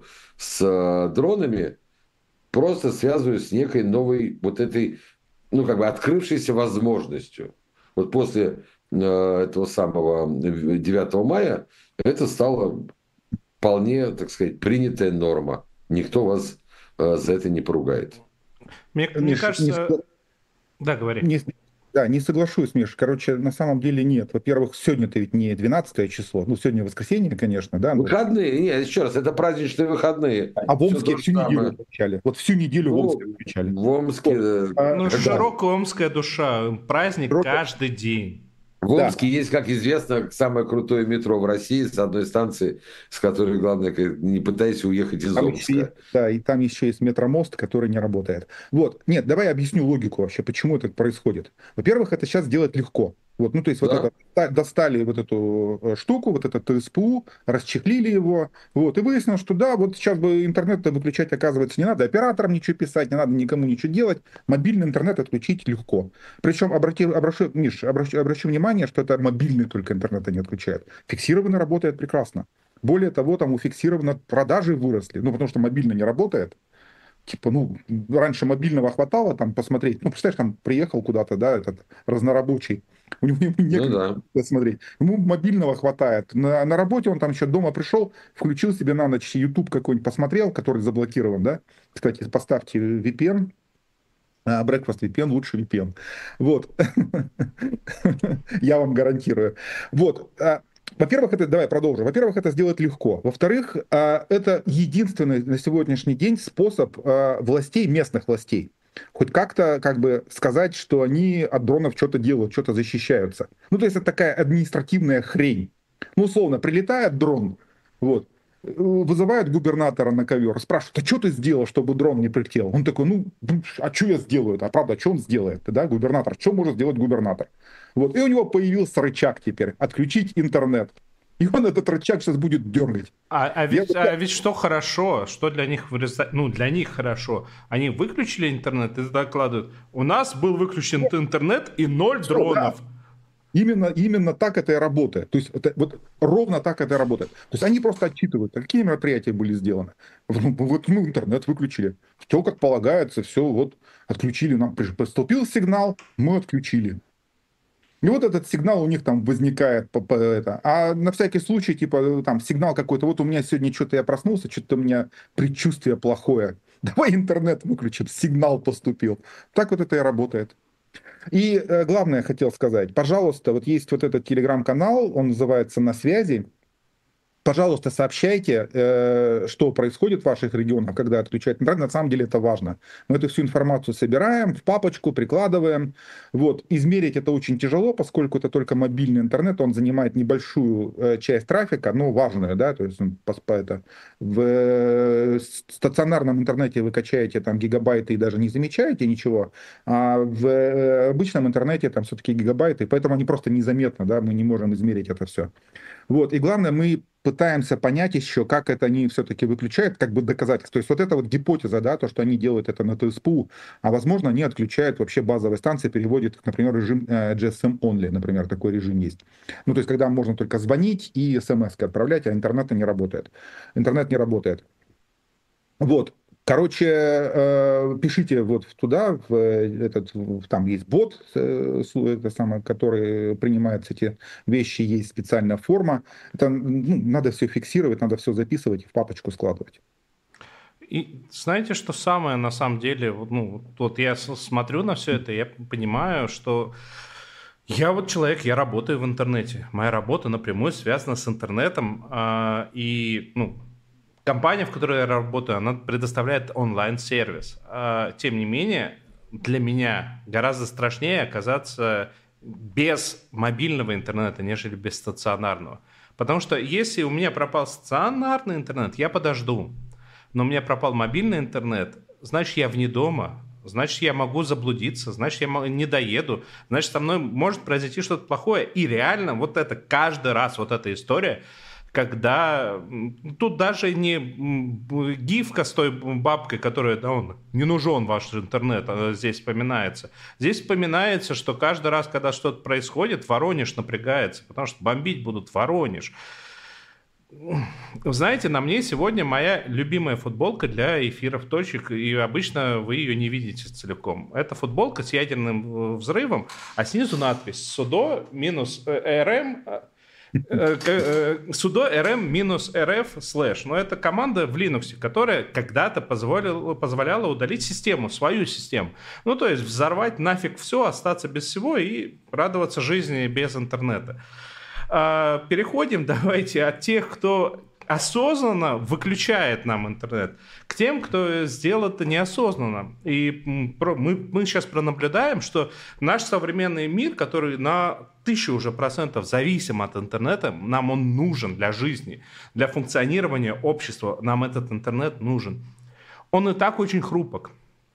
с дронами, просто связываю с некой новой вот этой, ну, как бы открывшейся возможностью. Вот после этого самого девятого мая это стало вполне, так сказать, принятая норма. Никто вас за это не поругает. Мне, мне Миш, кажется... не, да, говори. Не, да, не соглашусь, Миш. Короче, на самом деле нет. Во-первых, сегодня-то ведь не двенадцатое число. Ну, сегодня воскресенье, конечно, да. Но... Выходные. Нет, еще раз, это праздничные выходные. А в Омске всю неделю самое. отмечали. Вот всю неделю ну, в Омске отмечали. В Омске... А, ну, да. широкая омская душа. Праздник Широкая... каждый день. В Омске да. есть, как известно, самое крутое метро в России с одной станции, с которой, главное, не пытайся уехать из там Омска. Есть, да, и там еще есть метромост, который не работает. Вот, нет, давай я объясню логику вообще, почему это происходит. Во-первых, это сейчас делать легко. Вот, ну, то есть, да. вот это, достали вот эту штуку, вот этот ТСПУ, расчехлили его, вот, и выяснилось, что да, вот сейчас бы интернет выключать, оказывается, не надо операторам ничего писать, не надо никому ничего делать, мобильный интернет отключить легко. Причем, обрати, обращу, Миш, обращу, обращу внимание, что это мобильный только интернет не отключает. Фиксированный работает прекрасно. Более того, там уфиксировано продажи выросли, ну, потому что мобильно не работает. Типа, ну, раньше мобильного хватало там посмотреть. Ну, представляешь, там приехал куда-то, да, этот разнорабочий. У него некогда ну, да. смотреть. Ему мобильного хватает. На, на работе он там еще дома пришел, включил себе на ночь YouTube какой-нибудь посмотрел, который заблокирован, да. Кстати, поставьте ви пи эн. Breakfast ви пи эн лучше ви пи эн. Вот. Я вам гарантирую. Вот. Во-первых, это, давай продолжим. Во-первых, это сделать легко. Во-вторых, это единственный на сегодняшний день способ властей, местных властей, хоть как-то как бы сказать, что они от дронов что-то делают, что-то защищаются. Ну, то есть это такая административная хрень. Ну, условно, прилетает дрон, вот, вызывают губернатора на ковер, спрашивают, а что ты сделал, чтобы дрон не прилетел? Он такой, ну, а что я сделаю? А правда, что он сделает? Да, губернатор, что может сделать губернатор? Вот, и у него появился рычаг теперь, отключить интернет. И он этот рычаг сейчас будет дергать. А, а, ведь, я... а ведь что хорошо, что для них, ну, для них хорошо. Они выключили интернет и докладывают, у нас был выключен интернет и ноль что, дронов. Да. Именно, именно так это и работает. То есть это, вот ровно так это и работает. То есть они просто отчитывают, какие мероприятия были сделаны. Вот мы интернет выключили. Все как полагается, все вот отключили. Нам поступил сигнал, мы отключили. И вот этот сигнал у них там возникает, по, по это. А на всякий случай, типа, там, сигнал какой-то, вот у меня сегодня что-то я проснулся, что-то у меня предчувствие плохое. Давай интернет выключим, сигнал поступил. Так вот это и работает. И э, главное хотел сказать, пожалуйста, вот есть вот этот телеграм-канал, он называется «На связи». Пожалуйста, сообщайте, э, что происходит в ваших регионах, когда отключают интернет. На самом деле это важно. Мы эту всю информацию собираем, в папочку прикладываем. Вот. Измерить это очень тяжело, поскольку это только мобильный интернет, он занимает небольшую э, часть трафика, но важную, да, то есть ну, по, по это. В э, стационарном интернете вы качаете там гигабайты и даже не замечаете ничего, а в э, обычном интернете там все-таки гигабайты, поэтому они просто незаметно, да, мы не можем измерить это все. Вот. И главное, мы пытаемся понять еще, как это они все-таки выключают, как бы доказать. То есть вот это вот гипотеза, да, то, что они делают это на ТСПУ, а возможно, они отключают вообще базовые станции, переводят их, например, режим э, джи эс эм only, например, такой режим есть. Ну, то есть когда можно только звонить и смс-ки отправлять, а интернет не работает. Интернет не работает. Вот. Короче, э, пишите вот туда, в этот, в, там есть бот, э, это самое, который принимает эти вещи, есть специальная форма. Это, ну, надо все фиксировать, надо все записывать и в папочку складывать. И знаете, что самое на самом деле, ну, вот я смотрю на все это, я понимаю, что я вот человек, я работаю в интернете. Моя работа напрямую связана с интернетом, э, и, ну, компания, в которой я работаю, она предоставляет онлайн-сервис. Тем не менее, для меня гораздо страшнее оказаться без мобильного интернета, нежели без стационарного. Потому что если у меня пропал стационарный интернет, я подожду. Но у меня пропал мобильный интернет, значит, я вне дома, значит, я могу заблудиться, значит, я не доеду, значит, со мной может произойти что-то плохое. И реально вот это каждый раз, вот эта история, когда тут даже не гифка с той бабкой, которая, да, он, не нужен ваш интернет, здесь вспоминается. Здесь вспоминается, что каждый раз, когда что-то происходит, Воронеж напрягается, потому что бомбить будут Воронеж. Знаете, на мне сегодня моя любимая футболка для эфиров точек, и обычно вы ее не видите целиком. Это футболка с ядерным взрывом, а снизу надпись «Судо минус РМ». Sudo rm минус rf слэш. Но это команда в Linux, которая когда-то позволила, позволяла удалить систему, свою систему. Ну, то есть взорвать нафиг все, остаться без всего и радоваться жизни без интернета. Переходим, давайте, от тех, кто осознанно выключает нам интернет, к тем, кто сделал это неосознанно. И мы, мы сейчас пронаблюдаем, что наш современный мир, который на тысячу уже процентов зависим от интернета, нам он нужен для жизни, для функционирования общества, нам этот интернет нужен. Он и так очень хрупок.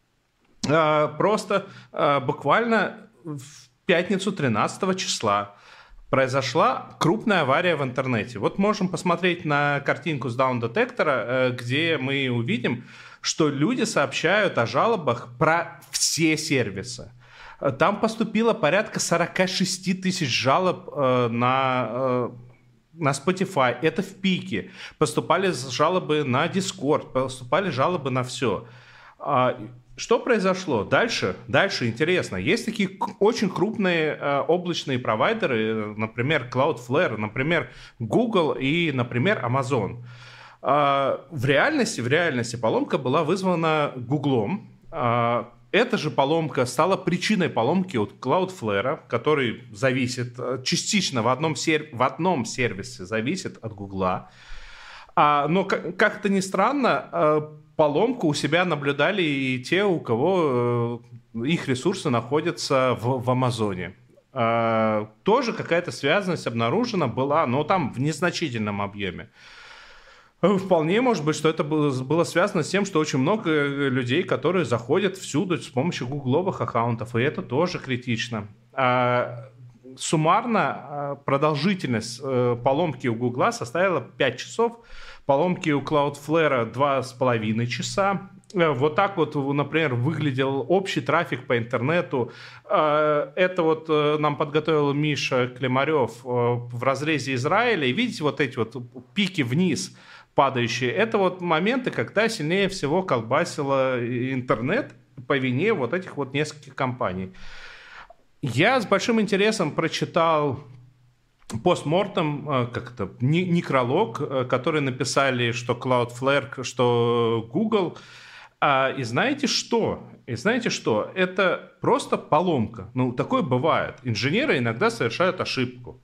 Просто буквально в пятницу тринадцатого числа произошла крупная авария в интернете. Вот можем посмотреть на картинку с даун-детектора, где мы увидим, что люди сообщают о жалобах про все сервисы. Там поступило порядка сорок шесть тысяч жалоб на, на Spotify. Это в пике. Поступали жалобы на Discord, поступали жалобы на все. Что произошло? Дальше, дальше интересно. Есть такие очень крупные э, облачные провайдеры, например, Cloudflare, например, Google и, например, Amazon. Э, в реальности, в реальности поломка была вызвана Гуглом. Э, эта же поломка стала причиной поломки от Cloudflare, который зависит частично в одном, сер... в одном сервисе, зависит от Гугла. А, но, как, как это ни странно, э, поломку у себя наблюдали и те, у кого э, их ресурсы находятся в, в Амазоне. Э, тоже какая-то связанность обнаружена была, но там в незначительном объеме. Вполне может быть, что это было, было связано с тем, что очень много людей, которые заходят всюду с помощью гугловых аккаунтов, и это тоже критично. А, суммарно продолжительность поломки у Гугла составила пять часов, поломки у Cloudflare два с половиной часа. Вот так вот, например, выглядел общий трафик по интернету. Это вот нам подготовил Миша Климарев в разрезе Израиля. И видите вот эти вот пики вниз падающие. Это вот моменты, когда сильнее всего колбасило интернет по вине вот этих вот нескольких компаний. Я с большим интересом прочитал постмортем, как это, некролог, который написали что Cloudflare, что Google. И знаете что? И знаете что? Это просто поломка. Ну, такое бывает. Инженеры иногда совершают ошибку.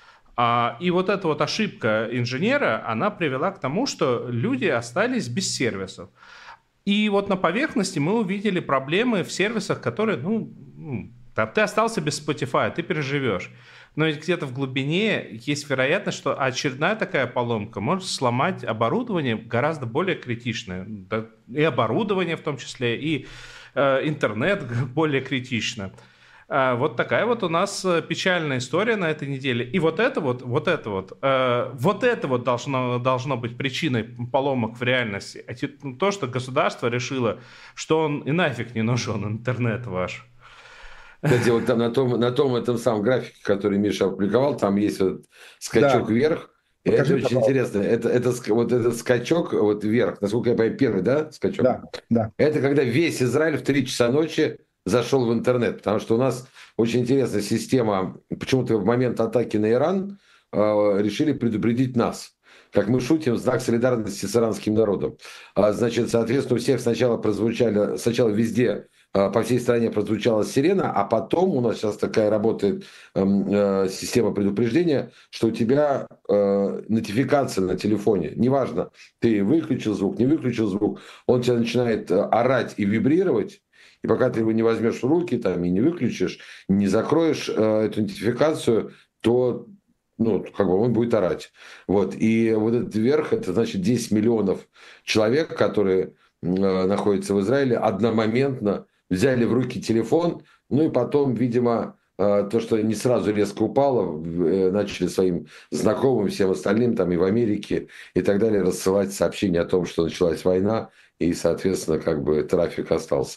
И вот эта вот ошибка инженера, она привела к тому, что люди остались без сервисов. И вот на поверхности мы увидели проблемы в сервисах, которые, ну, ты остался без Spotify, ты переживешь. Но ведь где-то в глубине есть вероятность, что очередная такая поломка может сломать оборудование гораздо более критичное. И оборудование в том числе, и э, интернет более критично. Э, вот такая вот у нас печальная история на этой неделе. И вот это вот, вот это вот, э, вот это вот должно, должно быть причиной поломок в реальности. А то, что государство решило, что он и нафиг не нужен, интернет ваш. Кстати, вот там на том, на том этом самом графике, который Миша опубликовал, там есть вот скачок да. вверх. И Покажи, это очень пожалуйста. интересно. Это, это, вот этот скачок вот вверх, насколько я понимаю, первый, да, скачок? Да, да. Это когда весь Израиль в три часа ночи зашел в интернет. Потому что у нас очень интересная система. Почему-то в момент атаки на Иран э, решили предупредить нас. Как мы шутим, знак солидарности с иранским народом. А, значит, соответственно, у всех сначала прозвучали, сначала везде, по всей стране прозвучала сирена, а потом у нас сейчас такая работает э, э, система предупреждения, что у тебя э, нотификация на телефоне, неважно, ты выключил звук, не выключил звук, он тебя начинает орать и вибрировать, и пока ты его не возьмешь в руки там, и не выключишь, не закроешь э, эту нотификацию, то ну, как бы он будет орать. Вот. И вот этот верх, это значит десять миллионов человек, которые э, находятся в Израиле, одномоментно взяли в руки телефон, ну и потом, видимо, э, то, что не сразу резко упало, э, начали своим знакомым, всем остальным, там и в Америке и так далее, рассылать сообщения о том, что началась война, и, соответственно, как бы трафик остался.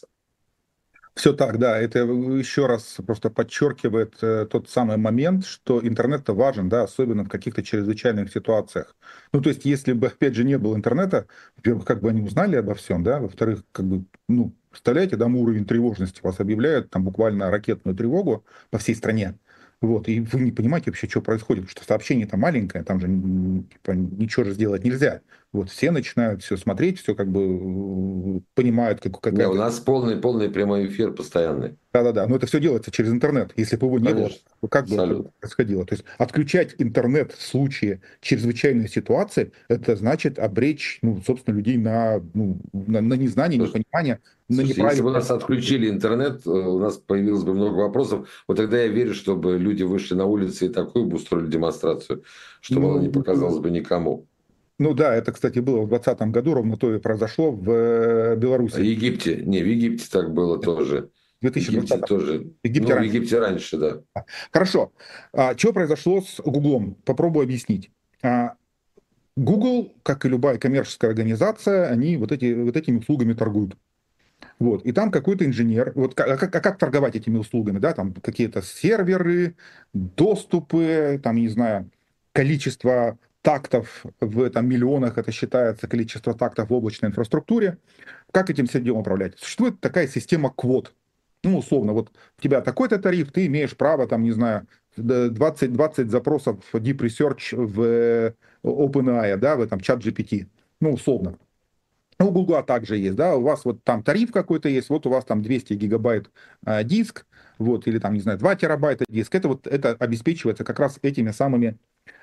Все так, да, это еще раз просто подчеркивает э, тот самый момент, что интернет-то важен, да, особенно в каких-то чрезвычайных ситуациях. Ну, то есть, если бы, опять же, не было интернета, во-первых, как бы они узнали обо всем, да, во-вторых, как бы, ну, представляете, да, уровень тревожности, вас объявляют там буквально ракетную тревогу по всей стране, вот, и вы не понимаете вообще, что происходит, потому что сообщение-то маленькое, там же типа, ничего же сделать нельзя. Вот все начинают все смотреть, все как бы понимают, как какая-то... У нас полный, полный прямой эфир постоянный. Да-да-да, но это все делается через интернет. Если бы его не Конечно. было, как бы Абсолютно. это происходило? То есть отключать интернет в случае чрезвычайной ситуации, это значит обречь, ну, собственно, людей на, ну, на, на незнание, Слушай, непонимание, на неправильное... Если бы у нас отключили интернет, у нас появилось бы много вопросов. Вот тогда я верю, чтобы люди вышли на улицы и такую бы устроили демонстрацию, что ну, не показалось бы никому. Ну да, это, кстати, было в двадцатом году, ровно то и произошло в Беларуси. В Египте. Не, в Египте так было тоже. В две тысячи двадцатом. В Египте тоже. Египте ну, раньше. в Египте раньше, да. Хорошо. А, что произошло с Гуглом? Попробую объяснить. А, Google, как и любая коммерческая организация, они вот, эти, вот этими услугами торгуют. Вот. И там какой-то инженер, вот, а, как, а как торговать этими услугами? Да? Там какие-то серверы, доступы, там, не знаю, количество тактов в там, миллионах, это считается количество тактов в облачной инфраструктуре. Как этим всем делом управлять? Существует такая система квот. Ну, условно, вот у тебя такой-то тариф, ты имеешь право, там, не знаю, двадцать, двадцать запросов Deep Research в OpenAI, да, в этом чат джи пи ти. Ну, условно. У Google также есть, да, у вас вот там тариф какой-то есть, вот у вас там двести гигабайт а, диск, вот, или там, не знаю, два терабайта диск. Это вот, это обеспечивается как раз этими самыми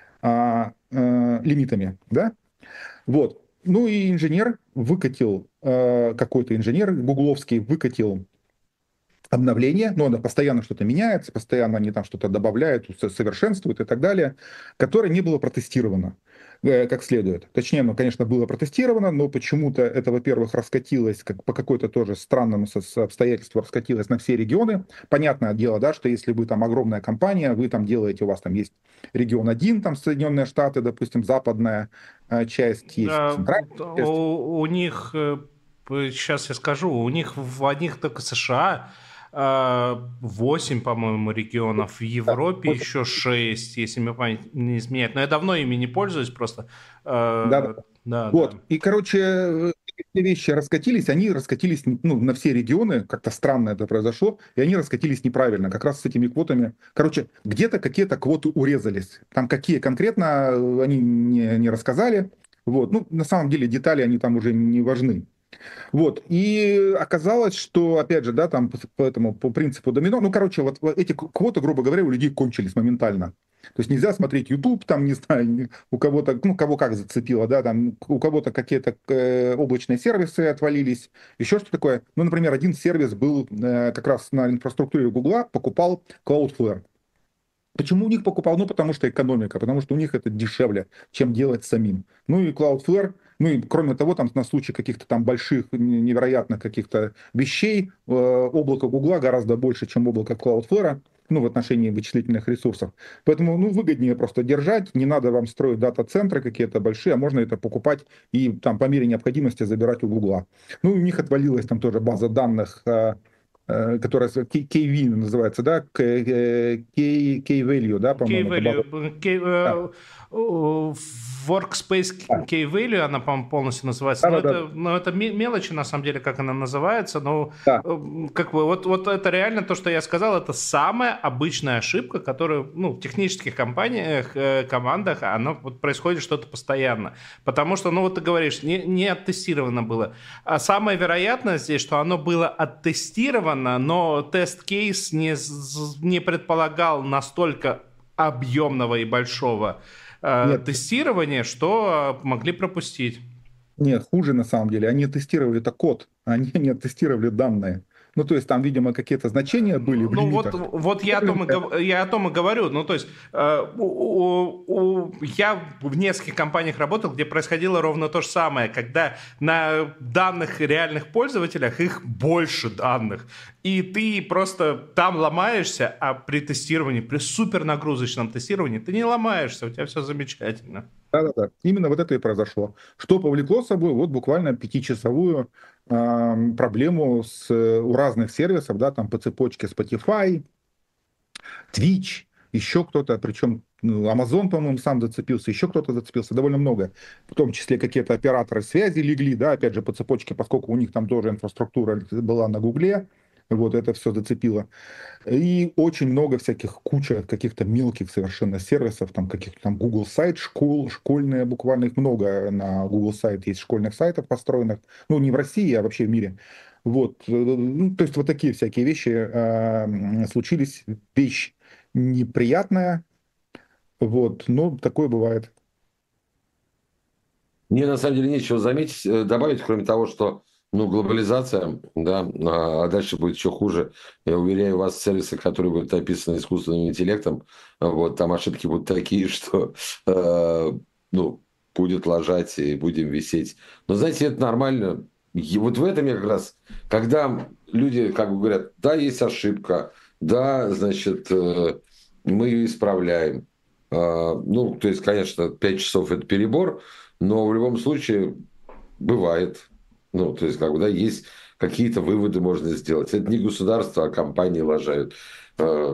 а, а, лимитами, да. Вот. Ну и инженер выкатил, а, какой-то инженер гугловский выкатил обновление, но оно постоянно что-то меняется, постоянно они там что-то добавляют, совершенствуют и так далее, которое не было протестировано э, как следует. Точнее, оно, конечно, было протестировано, но почему-то это, во-первых, раскатилось, как по какой-то тоже странному обстоятельству раскатилось на все регионы. Понятное дело, да, что если вы там огромная компания, вы там делаете, у вас там есть регион один, там Соединенные Штаты, допустим, западная э, часть, есть да, центральная часть. У, у них, сейчас я скажу, у них в одних только США восемь, по-моему, регионов, в Европе да, еще шесть, если мне память не изменяет. Но я давно ими не пользуюсь просто. Да, да. Да, вот. да. И, короче, эти вещи раскатились, они раскатились ну, на все регионы, как-то странно это произошло, и они раскатились неправильно, как раз с этими квотами. Короче, где-то какие-то квоты урезались. Там какие конкретно, э, они не, не рассказали. Вот. Ну, на самом деле детали, они там уже не важны. Вот. И оказалось, что, опять же, да, там по, по этому, по принципу домино, ну, короче, вот, вот эти квоты, грубо говоря, у людей кончились моментально. То есть нельзя смотреть YouTube, там, не знаю, у кого-то, ну, кого как зацепило, да, там, у кого-то какие-то э, облачные сервисы отвалились, еще что такое. Ну, например, один сервис был э, как раз на инфраструктуре Гугла, покупал Cloudflare. Почему у них покупал? Ну, потому что экономика, потому что у них это дешевле, чем делать самим. Ну и Cloudflare, ну и кроме того, там на случай каких-то там больших, невероятных каких-то вещей, э, облако Гугла гораздо больше, чем облако Cloudflare, ну, в отношении вычислительных ресурсов. Поэтому, ну, выгоднее просто держать, не надо вам строить дата-центры какие-то большие, а можно это покупать и там по мере необходимости забирать у Гугла. Ну, у них отвалилась там тоже база данных, э, э, которая кей ви называется, да, K-Value, да, по-моему, это база. K-Value, K, Да, э, э, Workspace да, K-Value, она, по-моему, полностью называется. да, Но да, да, это, но это ме- мелочи, на самом деле, как она называется. Но да. э, как бы вот, вот это реально то, что я сказал, это самая обычная ошибка, которая ну, в технических компаниях, э, командах, она вот происходит что-то постоянно. Потому что, ну вот ты говоришь, не, не оттестировано было. А самое вероятное здесь, что оно было оттестировано, но тест-кейс не, з- не предполагал настолько объемного и большого э, Нет, тестирования, что э, могли пропустить. нет, хуже на самом деле. Они тестировали это код, а они не тестировали данные. Ну, то есть там, видимо, какие-то значения были в Ну вот, лимитах. вот я, о том и, гов- я о том и говорю. Ну то есть э, у- у- у- я в нескольких компаниях работал, где происходило ровно то же самое, когда на данных реальных пользователях их больше данных, и ты просто там ломаешься, а при тестировании, при супернагрузочном тестировании ты не ломаешься, у тебя все замечательно. Да-да-да, именно вот это и произошло. Что повлекло с собой вот буквально пятичасовую э, проблему с, э, у разных сервисов, да, там по цепочке Spotify, Twitch, еще кто-то, причем ну, Amazon, по-моему, сам зацепился, еще кто-то зацепился, довольно много, в том числе какие-то операторы связи легли, да, опять же по цепочке, поскольку у них там тоже инфраструктура была на Гугле, вот это все зацепило. И очень много всяких, куча каких-то мелких совершенно сервисов, там каких-то там Google сайт, школ, школьные, буквально их много на Google сайт есть школьных сайтов построенных, ну не в России, а вообще в мире. Вот, э, ну, то есть вот такие всякие вещи э, случились, вещь неприятная, вот, но такое бывает. Мне на самом деле нечего заметить, э, добавить, кроме того, что ну, глобализация, да, а а дальше будет еще хуже. Я уверяю вас, сервисы, которые будут описаны искусственным интеллектом, вот, там ошибки будут такие, что э, ну, будет ложать и будем висеть. Но знаете, это нормально. И вот в этом я как раз, когда люди как бы говорят, да, есть ошибка, да, значит, э, мы ее исправляем. А, ну, то есть, конечно, пять часов это перебор, но в любом случае бывает. Ну, то есть, как бы, да, есть какие-то выводы можно сделать. Это не государство, а компании лажают. Э,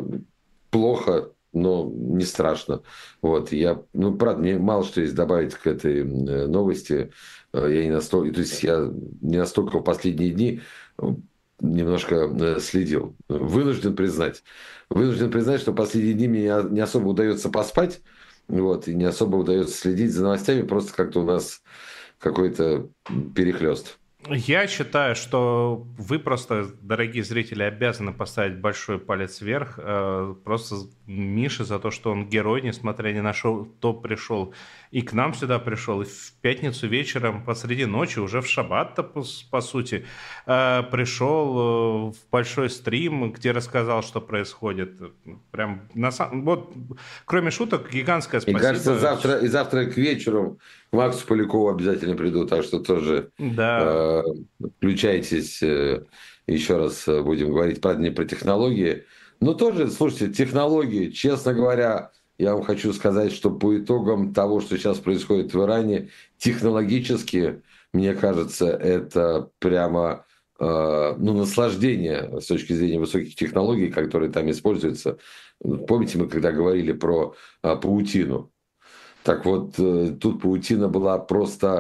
Плохо, но не страшно. Вот, я, ну, правда, мне мало что есть добавить к этой э, новости. Э, Я не настолько, то есть, я не настолько в последние дни э, немножко э, следил. Вынужден признать. Вынужден признать, что последние дни мне не особо удается поспать. Вот, и не особо удается следить за новостями, просто как-то у нас какой-то перехлест. Я считаю, что вы просто, дорогие зрители, обязаны поставить большой палец вверх э, просто Мише за то, что он герой, несмотря ни на что, то пришел и к нам сюда пришел, и в пятницу вечером посреди ночи, уже в шаббат-то, по, по сути, э, пришел э, в большой стрим, где рассказал, что происходит. Прям, на самом... вот, кроме шуток, гигантское Мне спасибо. кажется, завтра и завтра к вечеру к Максу Полякову обязательно приду, так что тоже Да. э, включайтесь. Э, еще раз э, будем говорить, правда, не про технологии. Но тоже, слушайте, технологии, честно говоря, я вам хочу сказать, что по итогам того, что сейчас происходит в Иране, технологически, мне кажется, это прямо э, ну, наслаждение с точки зрения высоких технологий, которые там используются. Помните, мы когда говорили про э, паутину? Так вот, э, тут паутина была просто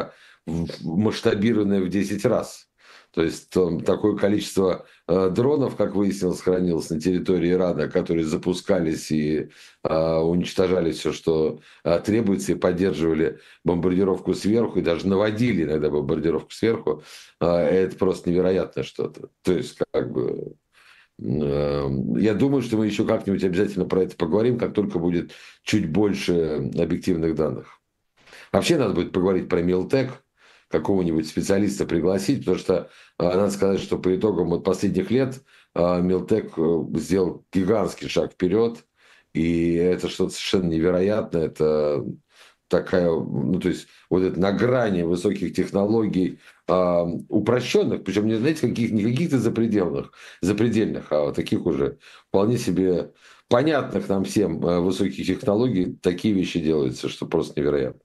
масштабированное в десять раз. То есть там такое количество э, дронов, как выяснилось, хранилось на территории Ирана, которые запускались и э, уничтожали все, что э, требуется, и поддерживали бомбардировку сверху, и даже наводили иногда бомбардировку сверху. Э, это просто невероятное что-то. То есть как бы... э, я думаю, что мы еще как-нибудь обязательно про это поговорим, как только будет чуть больше объективных данных. Вообще надо будет поговорить про Милтек, какого-нибудь специалиста пригласить, потому что э, надо сказать, что по итогам вот последних лет э, Милтек э, сделал гигантский шаг вперед, и это что-то совершенно невероятное, это такая, ну то есть вот это на грани высоких технологий, э, упрощенных, причем не знаете, каких, не каких-то запредельных, запредельных, а вот таких уже вполне себе понятных нам всем э, высоких технологий, такие вещи делаются, что просто невероятно.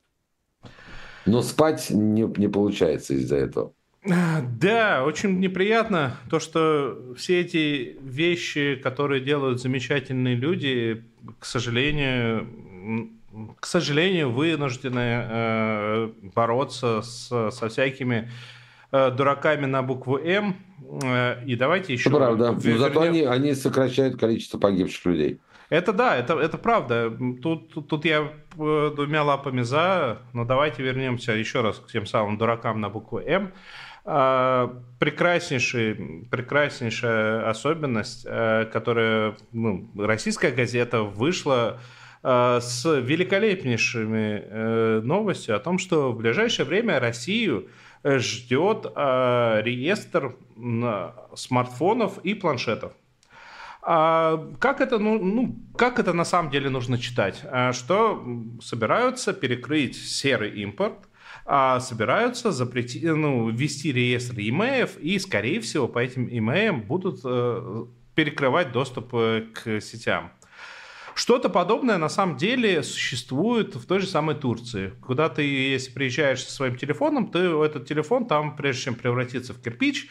Но спать не, не получается из-за этого. Да, очень неприятно то, что все эти вещи, которые делают замечательные люди, к сожалению, к сожалению, вынуждены э, бороться с, со всякими э, дураками на букву М. Э, и давайте еще... Это правда. Вер... Но зато они, они сокращают количество погибших людей. Это да, это, это правда. Тут, тут, тут я двумя лапами за, но давайте вернемся еще раз к тем самым дуракам на букву М. Прекраснейший, прекраснейшая особенность, которая, ну, российская газета вышла с великолепнейшими новостью о том, что в ближайшее время Россию ждет реестр смартфонов и планшетов. А как это, ну, ну, как это на самом деле нужно читать? Что собираются перекрыть серый импорт, а собираются запретить, ну, ввести реестр имеев, и, скорее всего, по этим имеям будут э, перекрывать доступ к сетям. Что-то подобное на самом деле существует в той же самой Турции. Куда ты, если приезжаешь со своим телефоном, ты этот телефон там, прежде чем превратиться в кирпич,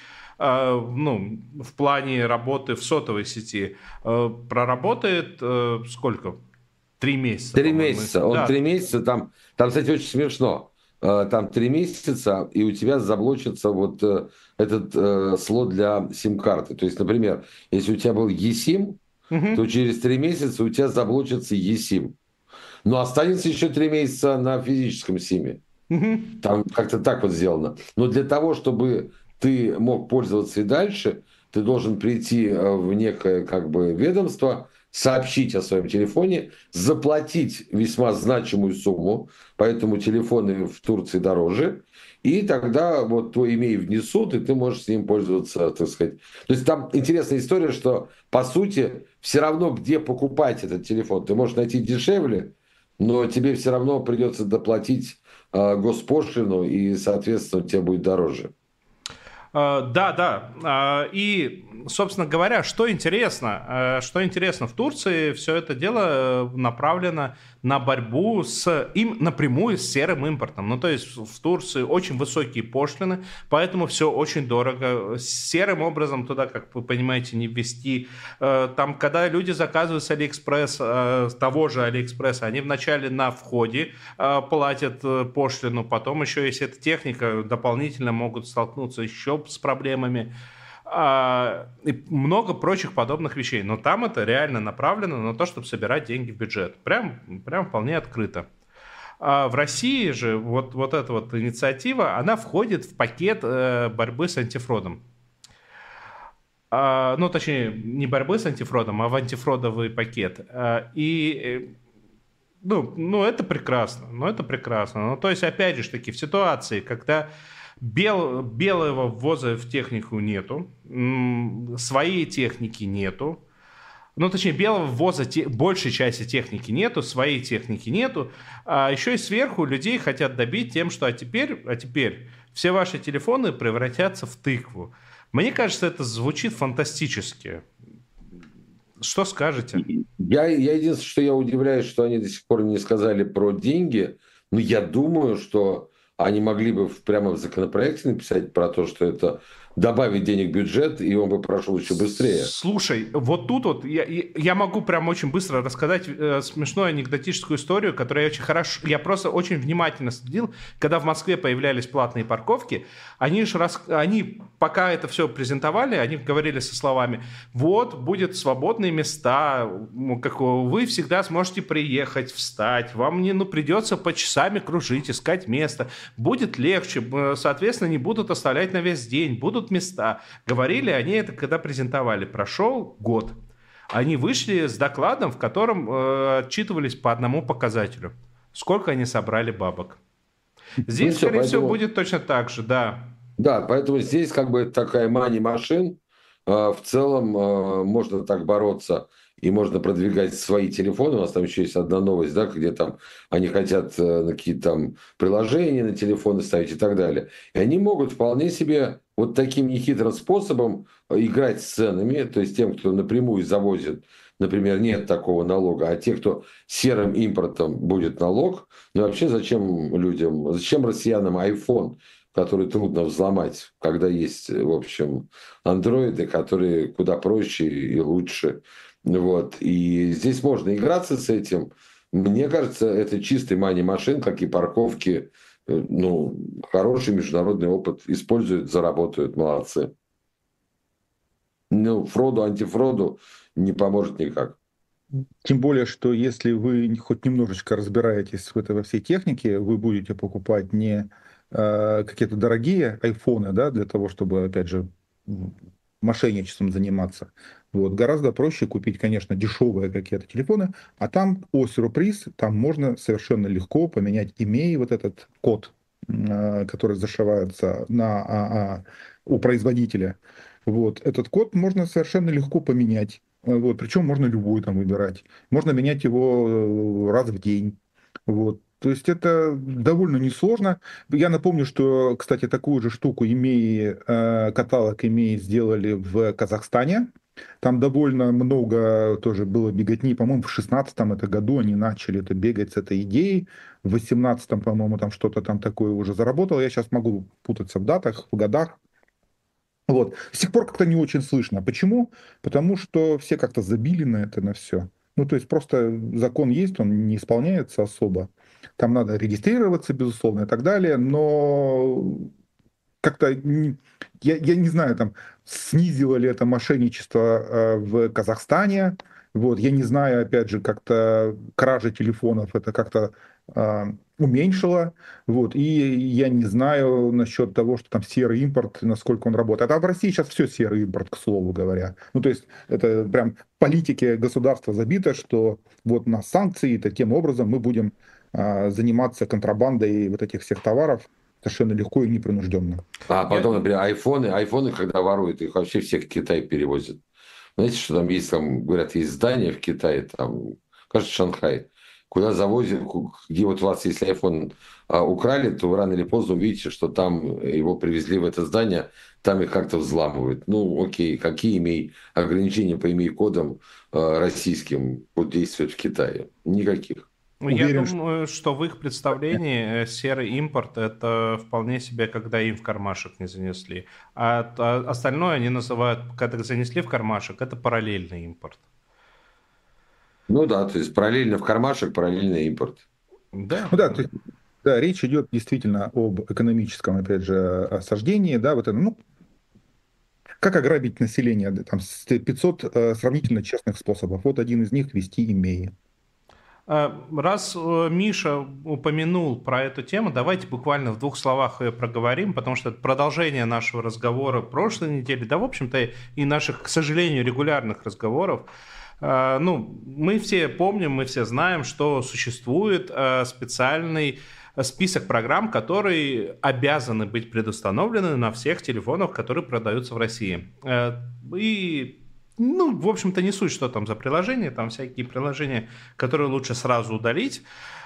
ну, в плане работы в сотовой сети, проработает сколько? Три месяца. Три месяца. Он да. три месяца, там, там, кстати, очень смешно. Там три месяца, и у тебя заблочится вот этот э, слот для сим-карты. То есть, например, если у тебя был eSIM, угу. то через три месяца у тебя заблочится eSIM. Но останется еще три месяца на физическом симе. Угу. Там как-то так вот сделано. Но для того, чтобы ты мог пользоваться и дальше, ты должен прийти в некое как бы ведомство, сообщить о своем телефоне, заплатить весьма значимую сумму, поэтому телефоны в Турции дороже, и тогда вот твой имей внесут, и ты можешь с ним пользоваться, так сказать. То есть там интересная история, что по сути все равно где покупать этот телефон. Ты можешь найти дешевле, но тебе все равно придется доплатить э, госпошлину, и, соответственно, тебе будет дороже. Uh, да, да. Uh, и, собственно говоря, что интересно, uh, что интересно в Турции, все это дело направлено на борьбу с им напрямую с серым импортом. Ну, то есть в Турции очень высокие пошлины, поэтому все очень дорого. Серым образом туда, как вы понимаете, не ввести. Uh, там, когда люди заказывают с Алиэкспресс, uh, с того же Алиэкспресса, они вначале на входе uh, платят пошлину, потом еще, если это техника, дополнительно могут столкнуться еще с проблемами а, и много прочих подобных вещей. Но там это реально направлено на то, чтобы собирать деньги в бюджет. Прям, прям вполне открыто. А в России же вот, вот эта вот инициатива, она входит в пакет э, борьбы с антифродом. А, ну, точнее, не борьбы с антифродом, а в антифродовый пакет. А, и... Ну, ну, это прекрасно. Ну, это прекрасно. Ну, то есть, опять же, таки, в ситуации, когда Бел, белого ввоза в технику нету, своей техники нету, ну, точнее, белого ввоза те, большей части техники нету, своей техники нету, а еще и сверху людей хотят добить тем, что а теперь, а теперь все ваши телефоны превратятся в тыкву. Мне кажется, это звучит фантастически. Что скажете? Я, я единственное, что я удивляюсь, что они до сих пор не сказали про деньги, но я думаю, что они могли бы прямо в законопроекте написать про то, что это добавить денег в бюджет, и он бы прошел еще быстрее. Слушай, вот тут вот я, я могу прям очень быстро рассказать э, смешную анекдотическую историю, которую я очень хорошо, я просто очень внимательно следил, когда в Москве появлялись платные парковки, они же рас, они пока это все презентовали, они говорили со словами: вот будет свободные места, как вы всегда сможете приехать, встать, вам не ну придется по часами кружить, искать место, будет легче, соответственно не будут оставлять на весь день, будут места. Говорили они это, когда презентовали. Прошел год. Они вышли с докладом, в котором э, отчитывались по одному показателю. Сколько они собрали бабок. Здесь, ну, скорее поэтому... всего, будет точно так же, да. Да, поэтому здесь как бы такая мани-машин. Э, в целом э, можно так бороться. И можно продвигать свои телефоны. У нас там еще есть одна новость, да, где там они хотят э, какие-то там приложения на телефоны ставить и так далее. И они могут вполне себе вот таким нехитрым способом играть с ценами. То есть тем, кто напрямую завозит, например, нет такого налога. А те, кто серым импортом будет налог. Ну вообще зачем людям, зачем россиянам iPhone, который трудно взломать, когда есть, в общем, андроиды, которые куда проще и лучше. Вот. И здесь можно играться с этим. Мне кажется, это чистый мани-машин, как и парковки. Ну, хороший международный опыт. Используют, заработают, молодцы. Ну, фроду, антифроду не поможет никак. Тем более, что если вы хоть немножечко разбираетесь в этой во всей технике, вы будете покупать не э, какие-то дорогие айфоны, да, для того, чтобы, опять же, мошенничеством заниматься. Вот. Гораздо проще купить, конечно, дешевые какие-то телефоны, а там, о сюрприз, там можно совершенно легко поменять имей вот этот код, э, который зашивается на, а, а, у производителя. Вот. Этот код можно совершенно легко поменять. Вот. Причем можно любой там выбирать. Можно менять его раз в день. Вот. То есть это довольно несложно. Я напомню, что, кстати, такую же штуку имей, каталог имей сделали в Казахстане. Там довольно много тоже было беготни. По-моему, в шестнадцатом это году они начали это бегать с этой идеей. В восемнадцатом, по-моему, там что-то там такое уже заработало. Я сейчас могу путаться в датах, в годах. Вот. С тех пор как-то не очень слышно. Почему? Потому что все как-то забили на это, на все. Ну, то есть просто закон есть, он не исполняется особо. Там надо регистрироваться, безусловно, и так далее, но как-то, я, я не знаю, там, снизило ли это мошенничество в Казахстане. Вот. Я не знаю, опять же, как-то кражи телефонов это как-то э, уменьшило. Вот. И я не знаю насчет того, что там серый импорт, насколько он работает. А в России сейчас все серый импорт, к слову говоря. Ну, то есть это прям политики государства забито, что вот у нас санкции, и таким образом мы будем э, заниматься контрабандой вот этих всех товаров совершенно легко и непринужденно. А потом, например, айфоны, айфоны, когда воруют, их вообще всех в Китай перевозят. Знаете, что там есть, там, говорят, есть здание в Китае, там, кажется, Шанхай, куда завозят, где вот у вас, если iPhone а, украли, то вы рано или поздно увидите, что там его привезли в это здание, там их как-то взламывают. Ну, окей, какие имей ограничения по имей-кодам а, российским будут действовать в Китае? Никаких. Уверен, Я думаю, что в их представлении серый импорт – это вполне себе, когда им в кармашек не занесли. А остальное они называют, когда занесли в кармашек, это параллельный импорт. Ну да, то есть параллельно в кармашек, параллельный импорт. Да, ну, да, то есть, да, речь идет действительно об экономическом, опять же, осаждении, да, вот это, ну, как ограбить население, там, пятьсот э, сравнительно честных способов. Вот один из них – вести имеи. Раз Миша упомянул про эту тему, давайте буквально в двух словах ее проговорим, потому что это продолжение нашего разговора прошлой недели, да, в общем-то, и наших, к сожалению, регулярных разговоров. Ну, мы все помним, мы все знаем, что существует специальный список программ, которые обязаны быть предустановлены на всех телефонах, которые продаются в России. И Ну, в общем-то, не суть, что там за приложения, там всякие приложения, которые лучше сразу удалить.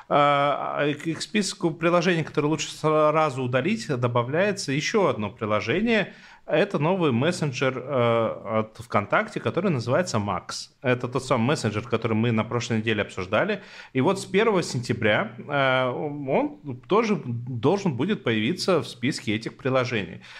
К списку приложений, которые лучше сразу удалить, добавляется еще одно приложение. Это новый мессенджер от ВКонтакте, который называется Макс. Это тот самый мессенджер, который мы на прошлой неделе обсуждали. И вот с первого сентября он тоже должен будет появиться в списке этих приложений.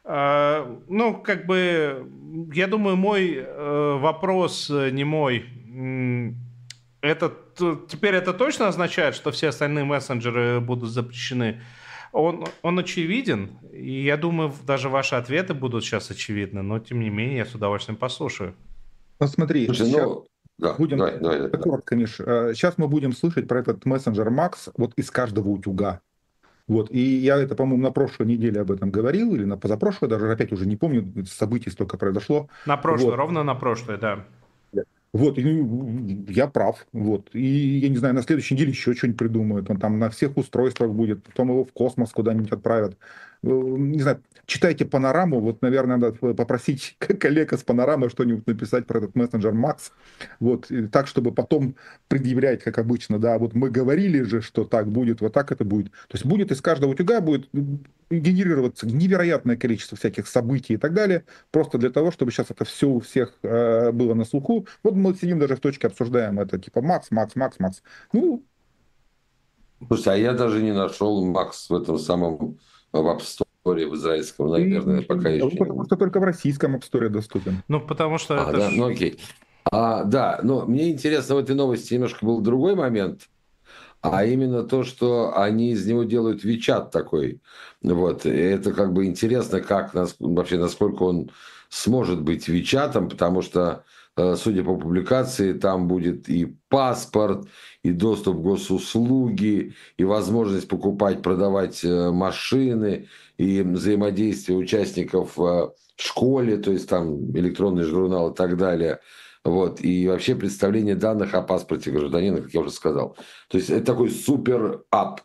Ну, как бы, я думаю, мой вопрос не мой. Это, теперь это точно означает, что все остальные мессенджеры будут запрещены? Он, он очевиден, и я думаю, даже ваши ответы будут сейчас очевидны, но тем не менее я с удовольствием послушаю. Посмотри, Слушай, сейчас ну, да, будем, давай, давай, да. коротко, Миш, сейчас мы будем слышать про этот мессенджер Макс вот из каждого утюга. Вот, и я это, по-моему, на прошлой неделе об этом говорил, или на позапрошлой, даже опять уже не помню, событий столько произошло. На прошлой, вот. ровно на прошлой, да. Вот, и я прав. Вот. И я не знаю, на следующей неделе еще что-нибудь придумают. Он там на всех устройствах будет, потом его в космос куда-нибудь отправят. Не знаю, читайте панораму. Вот, наверное, надо попросить коллег из панорамы что-нибудь написать про этот мессенджер Макс. Вот, и так, чтобы потом предъявлять, как обычно, да, вот мы говорили же, что так будет, вот так это будет. То есть будет из каждого утюга будет генерироваться невероятное количество всяких событий и так далее, просто для того, чтобы сейчас это все у всех э, было на слуху. Вот мы сидим даже в точке, обсуждаем это, типа Макс, Макс, Макс, Макс. Ну, слушай, а я даже не нашел Макс в этом самом в App Store в израильском, наверное, и, пока еще не. потому что только в российском App Store доступен. Ну, потому что а, это да? ж... Ну, окей. А, да, но мне интересно в этой новости немножко был другой момент, а именно то, что они из него делают WeChat такой. Вот. И это как бы интересно, как вообще, насколько он сможет быть WeChat, потому что, судя по публикации, там будет и паспорт, и доступ к госуслуги, и возможность покупать, продавать машины, и взаимодействие участников в школе, то есть там электронный журнал и так далее. Вот, и вообще представление данных о паспорте гражданина, как я уже сказал. То есть это такой супер-ап,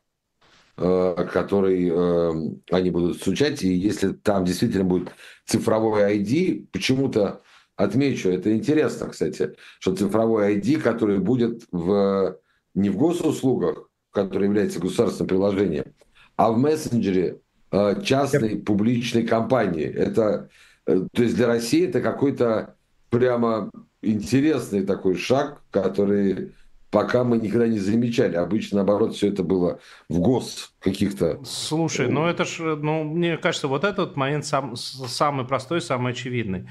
который они будут изучать. И если там действительно будет цифровой ай ди, почему-то отмечу, это интересно, кстати, что цифровой ай ди, который будет в, не в госуслугах, который является государственным приложением, а в мессенджере частной публичной компании. Это, то есть для России это какой-то прямо интересный такой шаг, который пока мы никогда не замечали. Обычно, наоборот, все это было в гос каких-то... Слушай, ну это ж, ну, мне кажется, вот этот момент сам, самый простой, самый очевидный.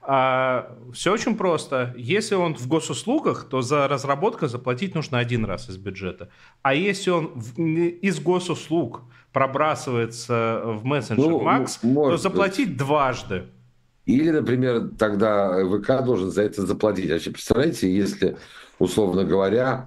А, все очень просто. Если он в госуслугах, то за разработку заплатить нужно один раз из бюджета. А если он в, из госуслуг пробрасывается в мессенджер ну, Макс, то заплатить быть. дважды. Или, например, тогда ВК должен за это заплатить. Вообще, представляете, если, условно говоря,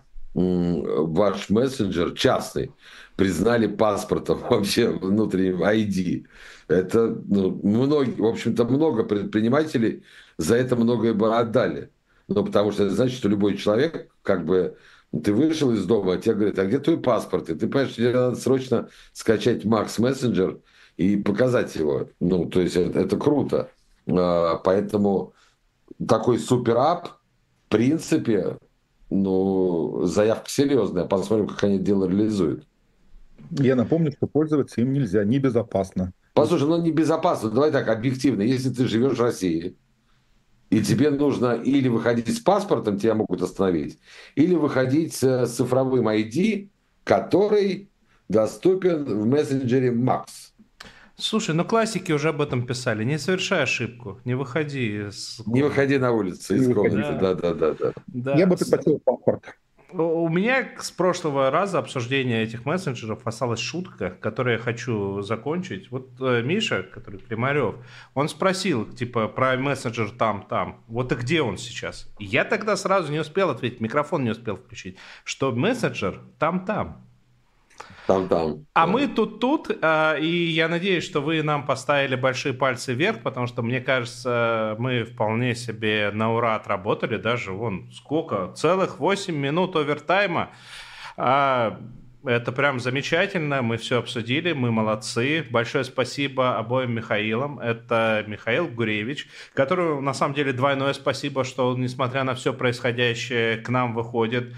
ваш мессенджер частный признали паспортом вообще внутренним ай ди, это, ну, многие, в общем-то, много предпринимателей за это многое бы отдали. Ну, потому что это значит, что любой человек, как бы, ты вышел из дома, а тебе говорят, а где твой паспорт? И ты понимаешь, что тебе надо срочно скачать Макс Мессенджер и показать его. Ну, то есть это, это круто. Поэтому такой суперап, в принципе, ну, заявка серьезная. Посмотрим, как они это дело реализуют. Я напомню, что пользоваться им нельзя, небезопасно. Послушай, ну небезопасно. Давай так, объективно. Если ты живешь в России, и тебе нужно или выходить с паспортом, тебя могут остановить, или выходить с цифровым ай ди, который доступен в мессенджере Макс. Слушай, ну классики уже об этом писали. Не совершай ошибку, не выходи из... Не выходи на улицу из комнаты, да-да-да. Да. Я бы предпочел паспорт. У меня с прошлого раза обсуждения этих мессенджеров осталась шутка, которую я хочу закончить. Вот э, Миша, который Климарев, он спросил, типа, про мессенджер там-там. Вот и где он сейчас? И я тогда сразу не успел ответить, микрофон не успел включить, что мессенджер там-там. Там-там. А мы тут-тут, э, и я надеюсь, что вы нам поставили большие пальцы вверх, потому что, мне кажется, мы вполне себе на ура отработали, даже вон сколько, целых восемь минут овертайма. А, это прям замечательно, мы все обсудили, мы молодцы. Большое спасибо обоим Михаилам. Это Михаил Гуревич, которому на самом деле двойное спасибо, что он, несмотря на все происходящее, к нам выходит.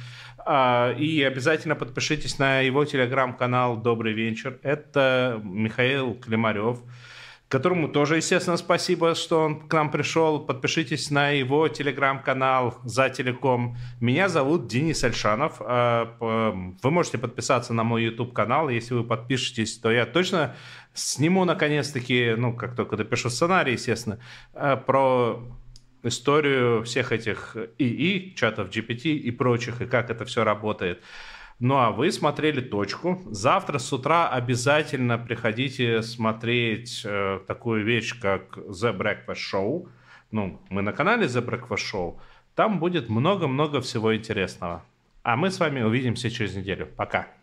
И обязательно подпишитесь на его телеграм-канал «Добрый вечер». Это Михаил Климарев, которому тоже, естественно, спасибо, что он к нам пришел. Подпишитесь на его телеграм-канал «За телеком». Меня зовут Денис Альшанов. Вы можете подписаться на мой YouTube-канал. Если вы подпишетесь, то я точно сниму, наконец-таки, ну, как только допишу сценарий, естественно, про историю всех этих ИИ, чатов джи пи ти и прочих, и как это все работает. Ну, а вы смотрели «Точку». Завтра с утра обязательно приходите смотреть э, такую вещь, как The Breakfast Show. Ну, мы на канале The Breakfast Show. Там будет много-много всего интересного. А мы с вами увидимся через неделю. Пока.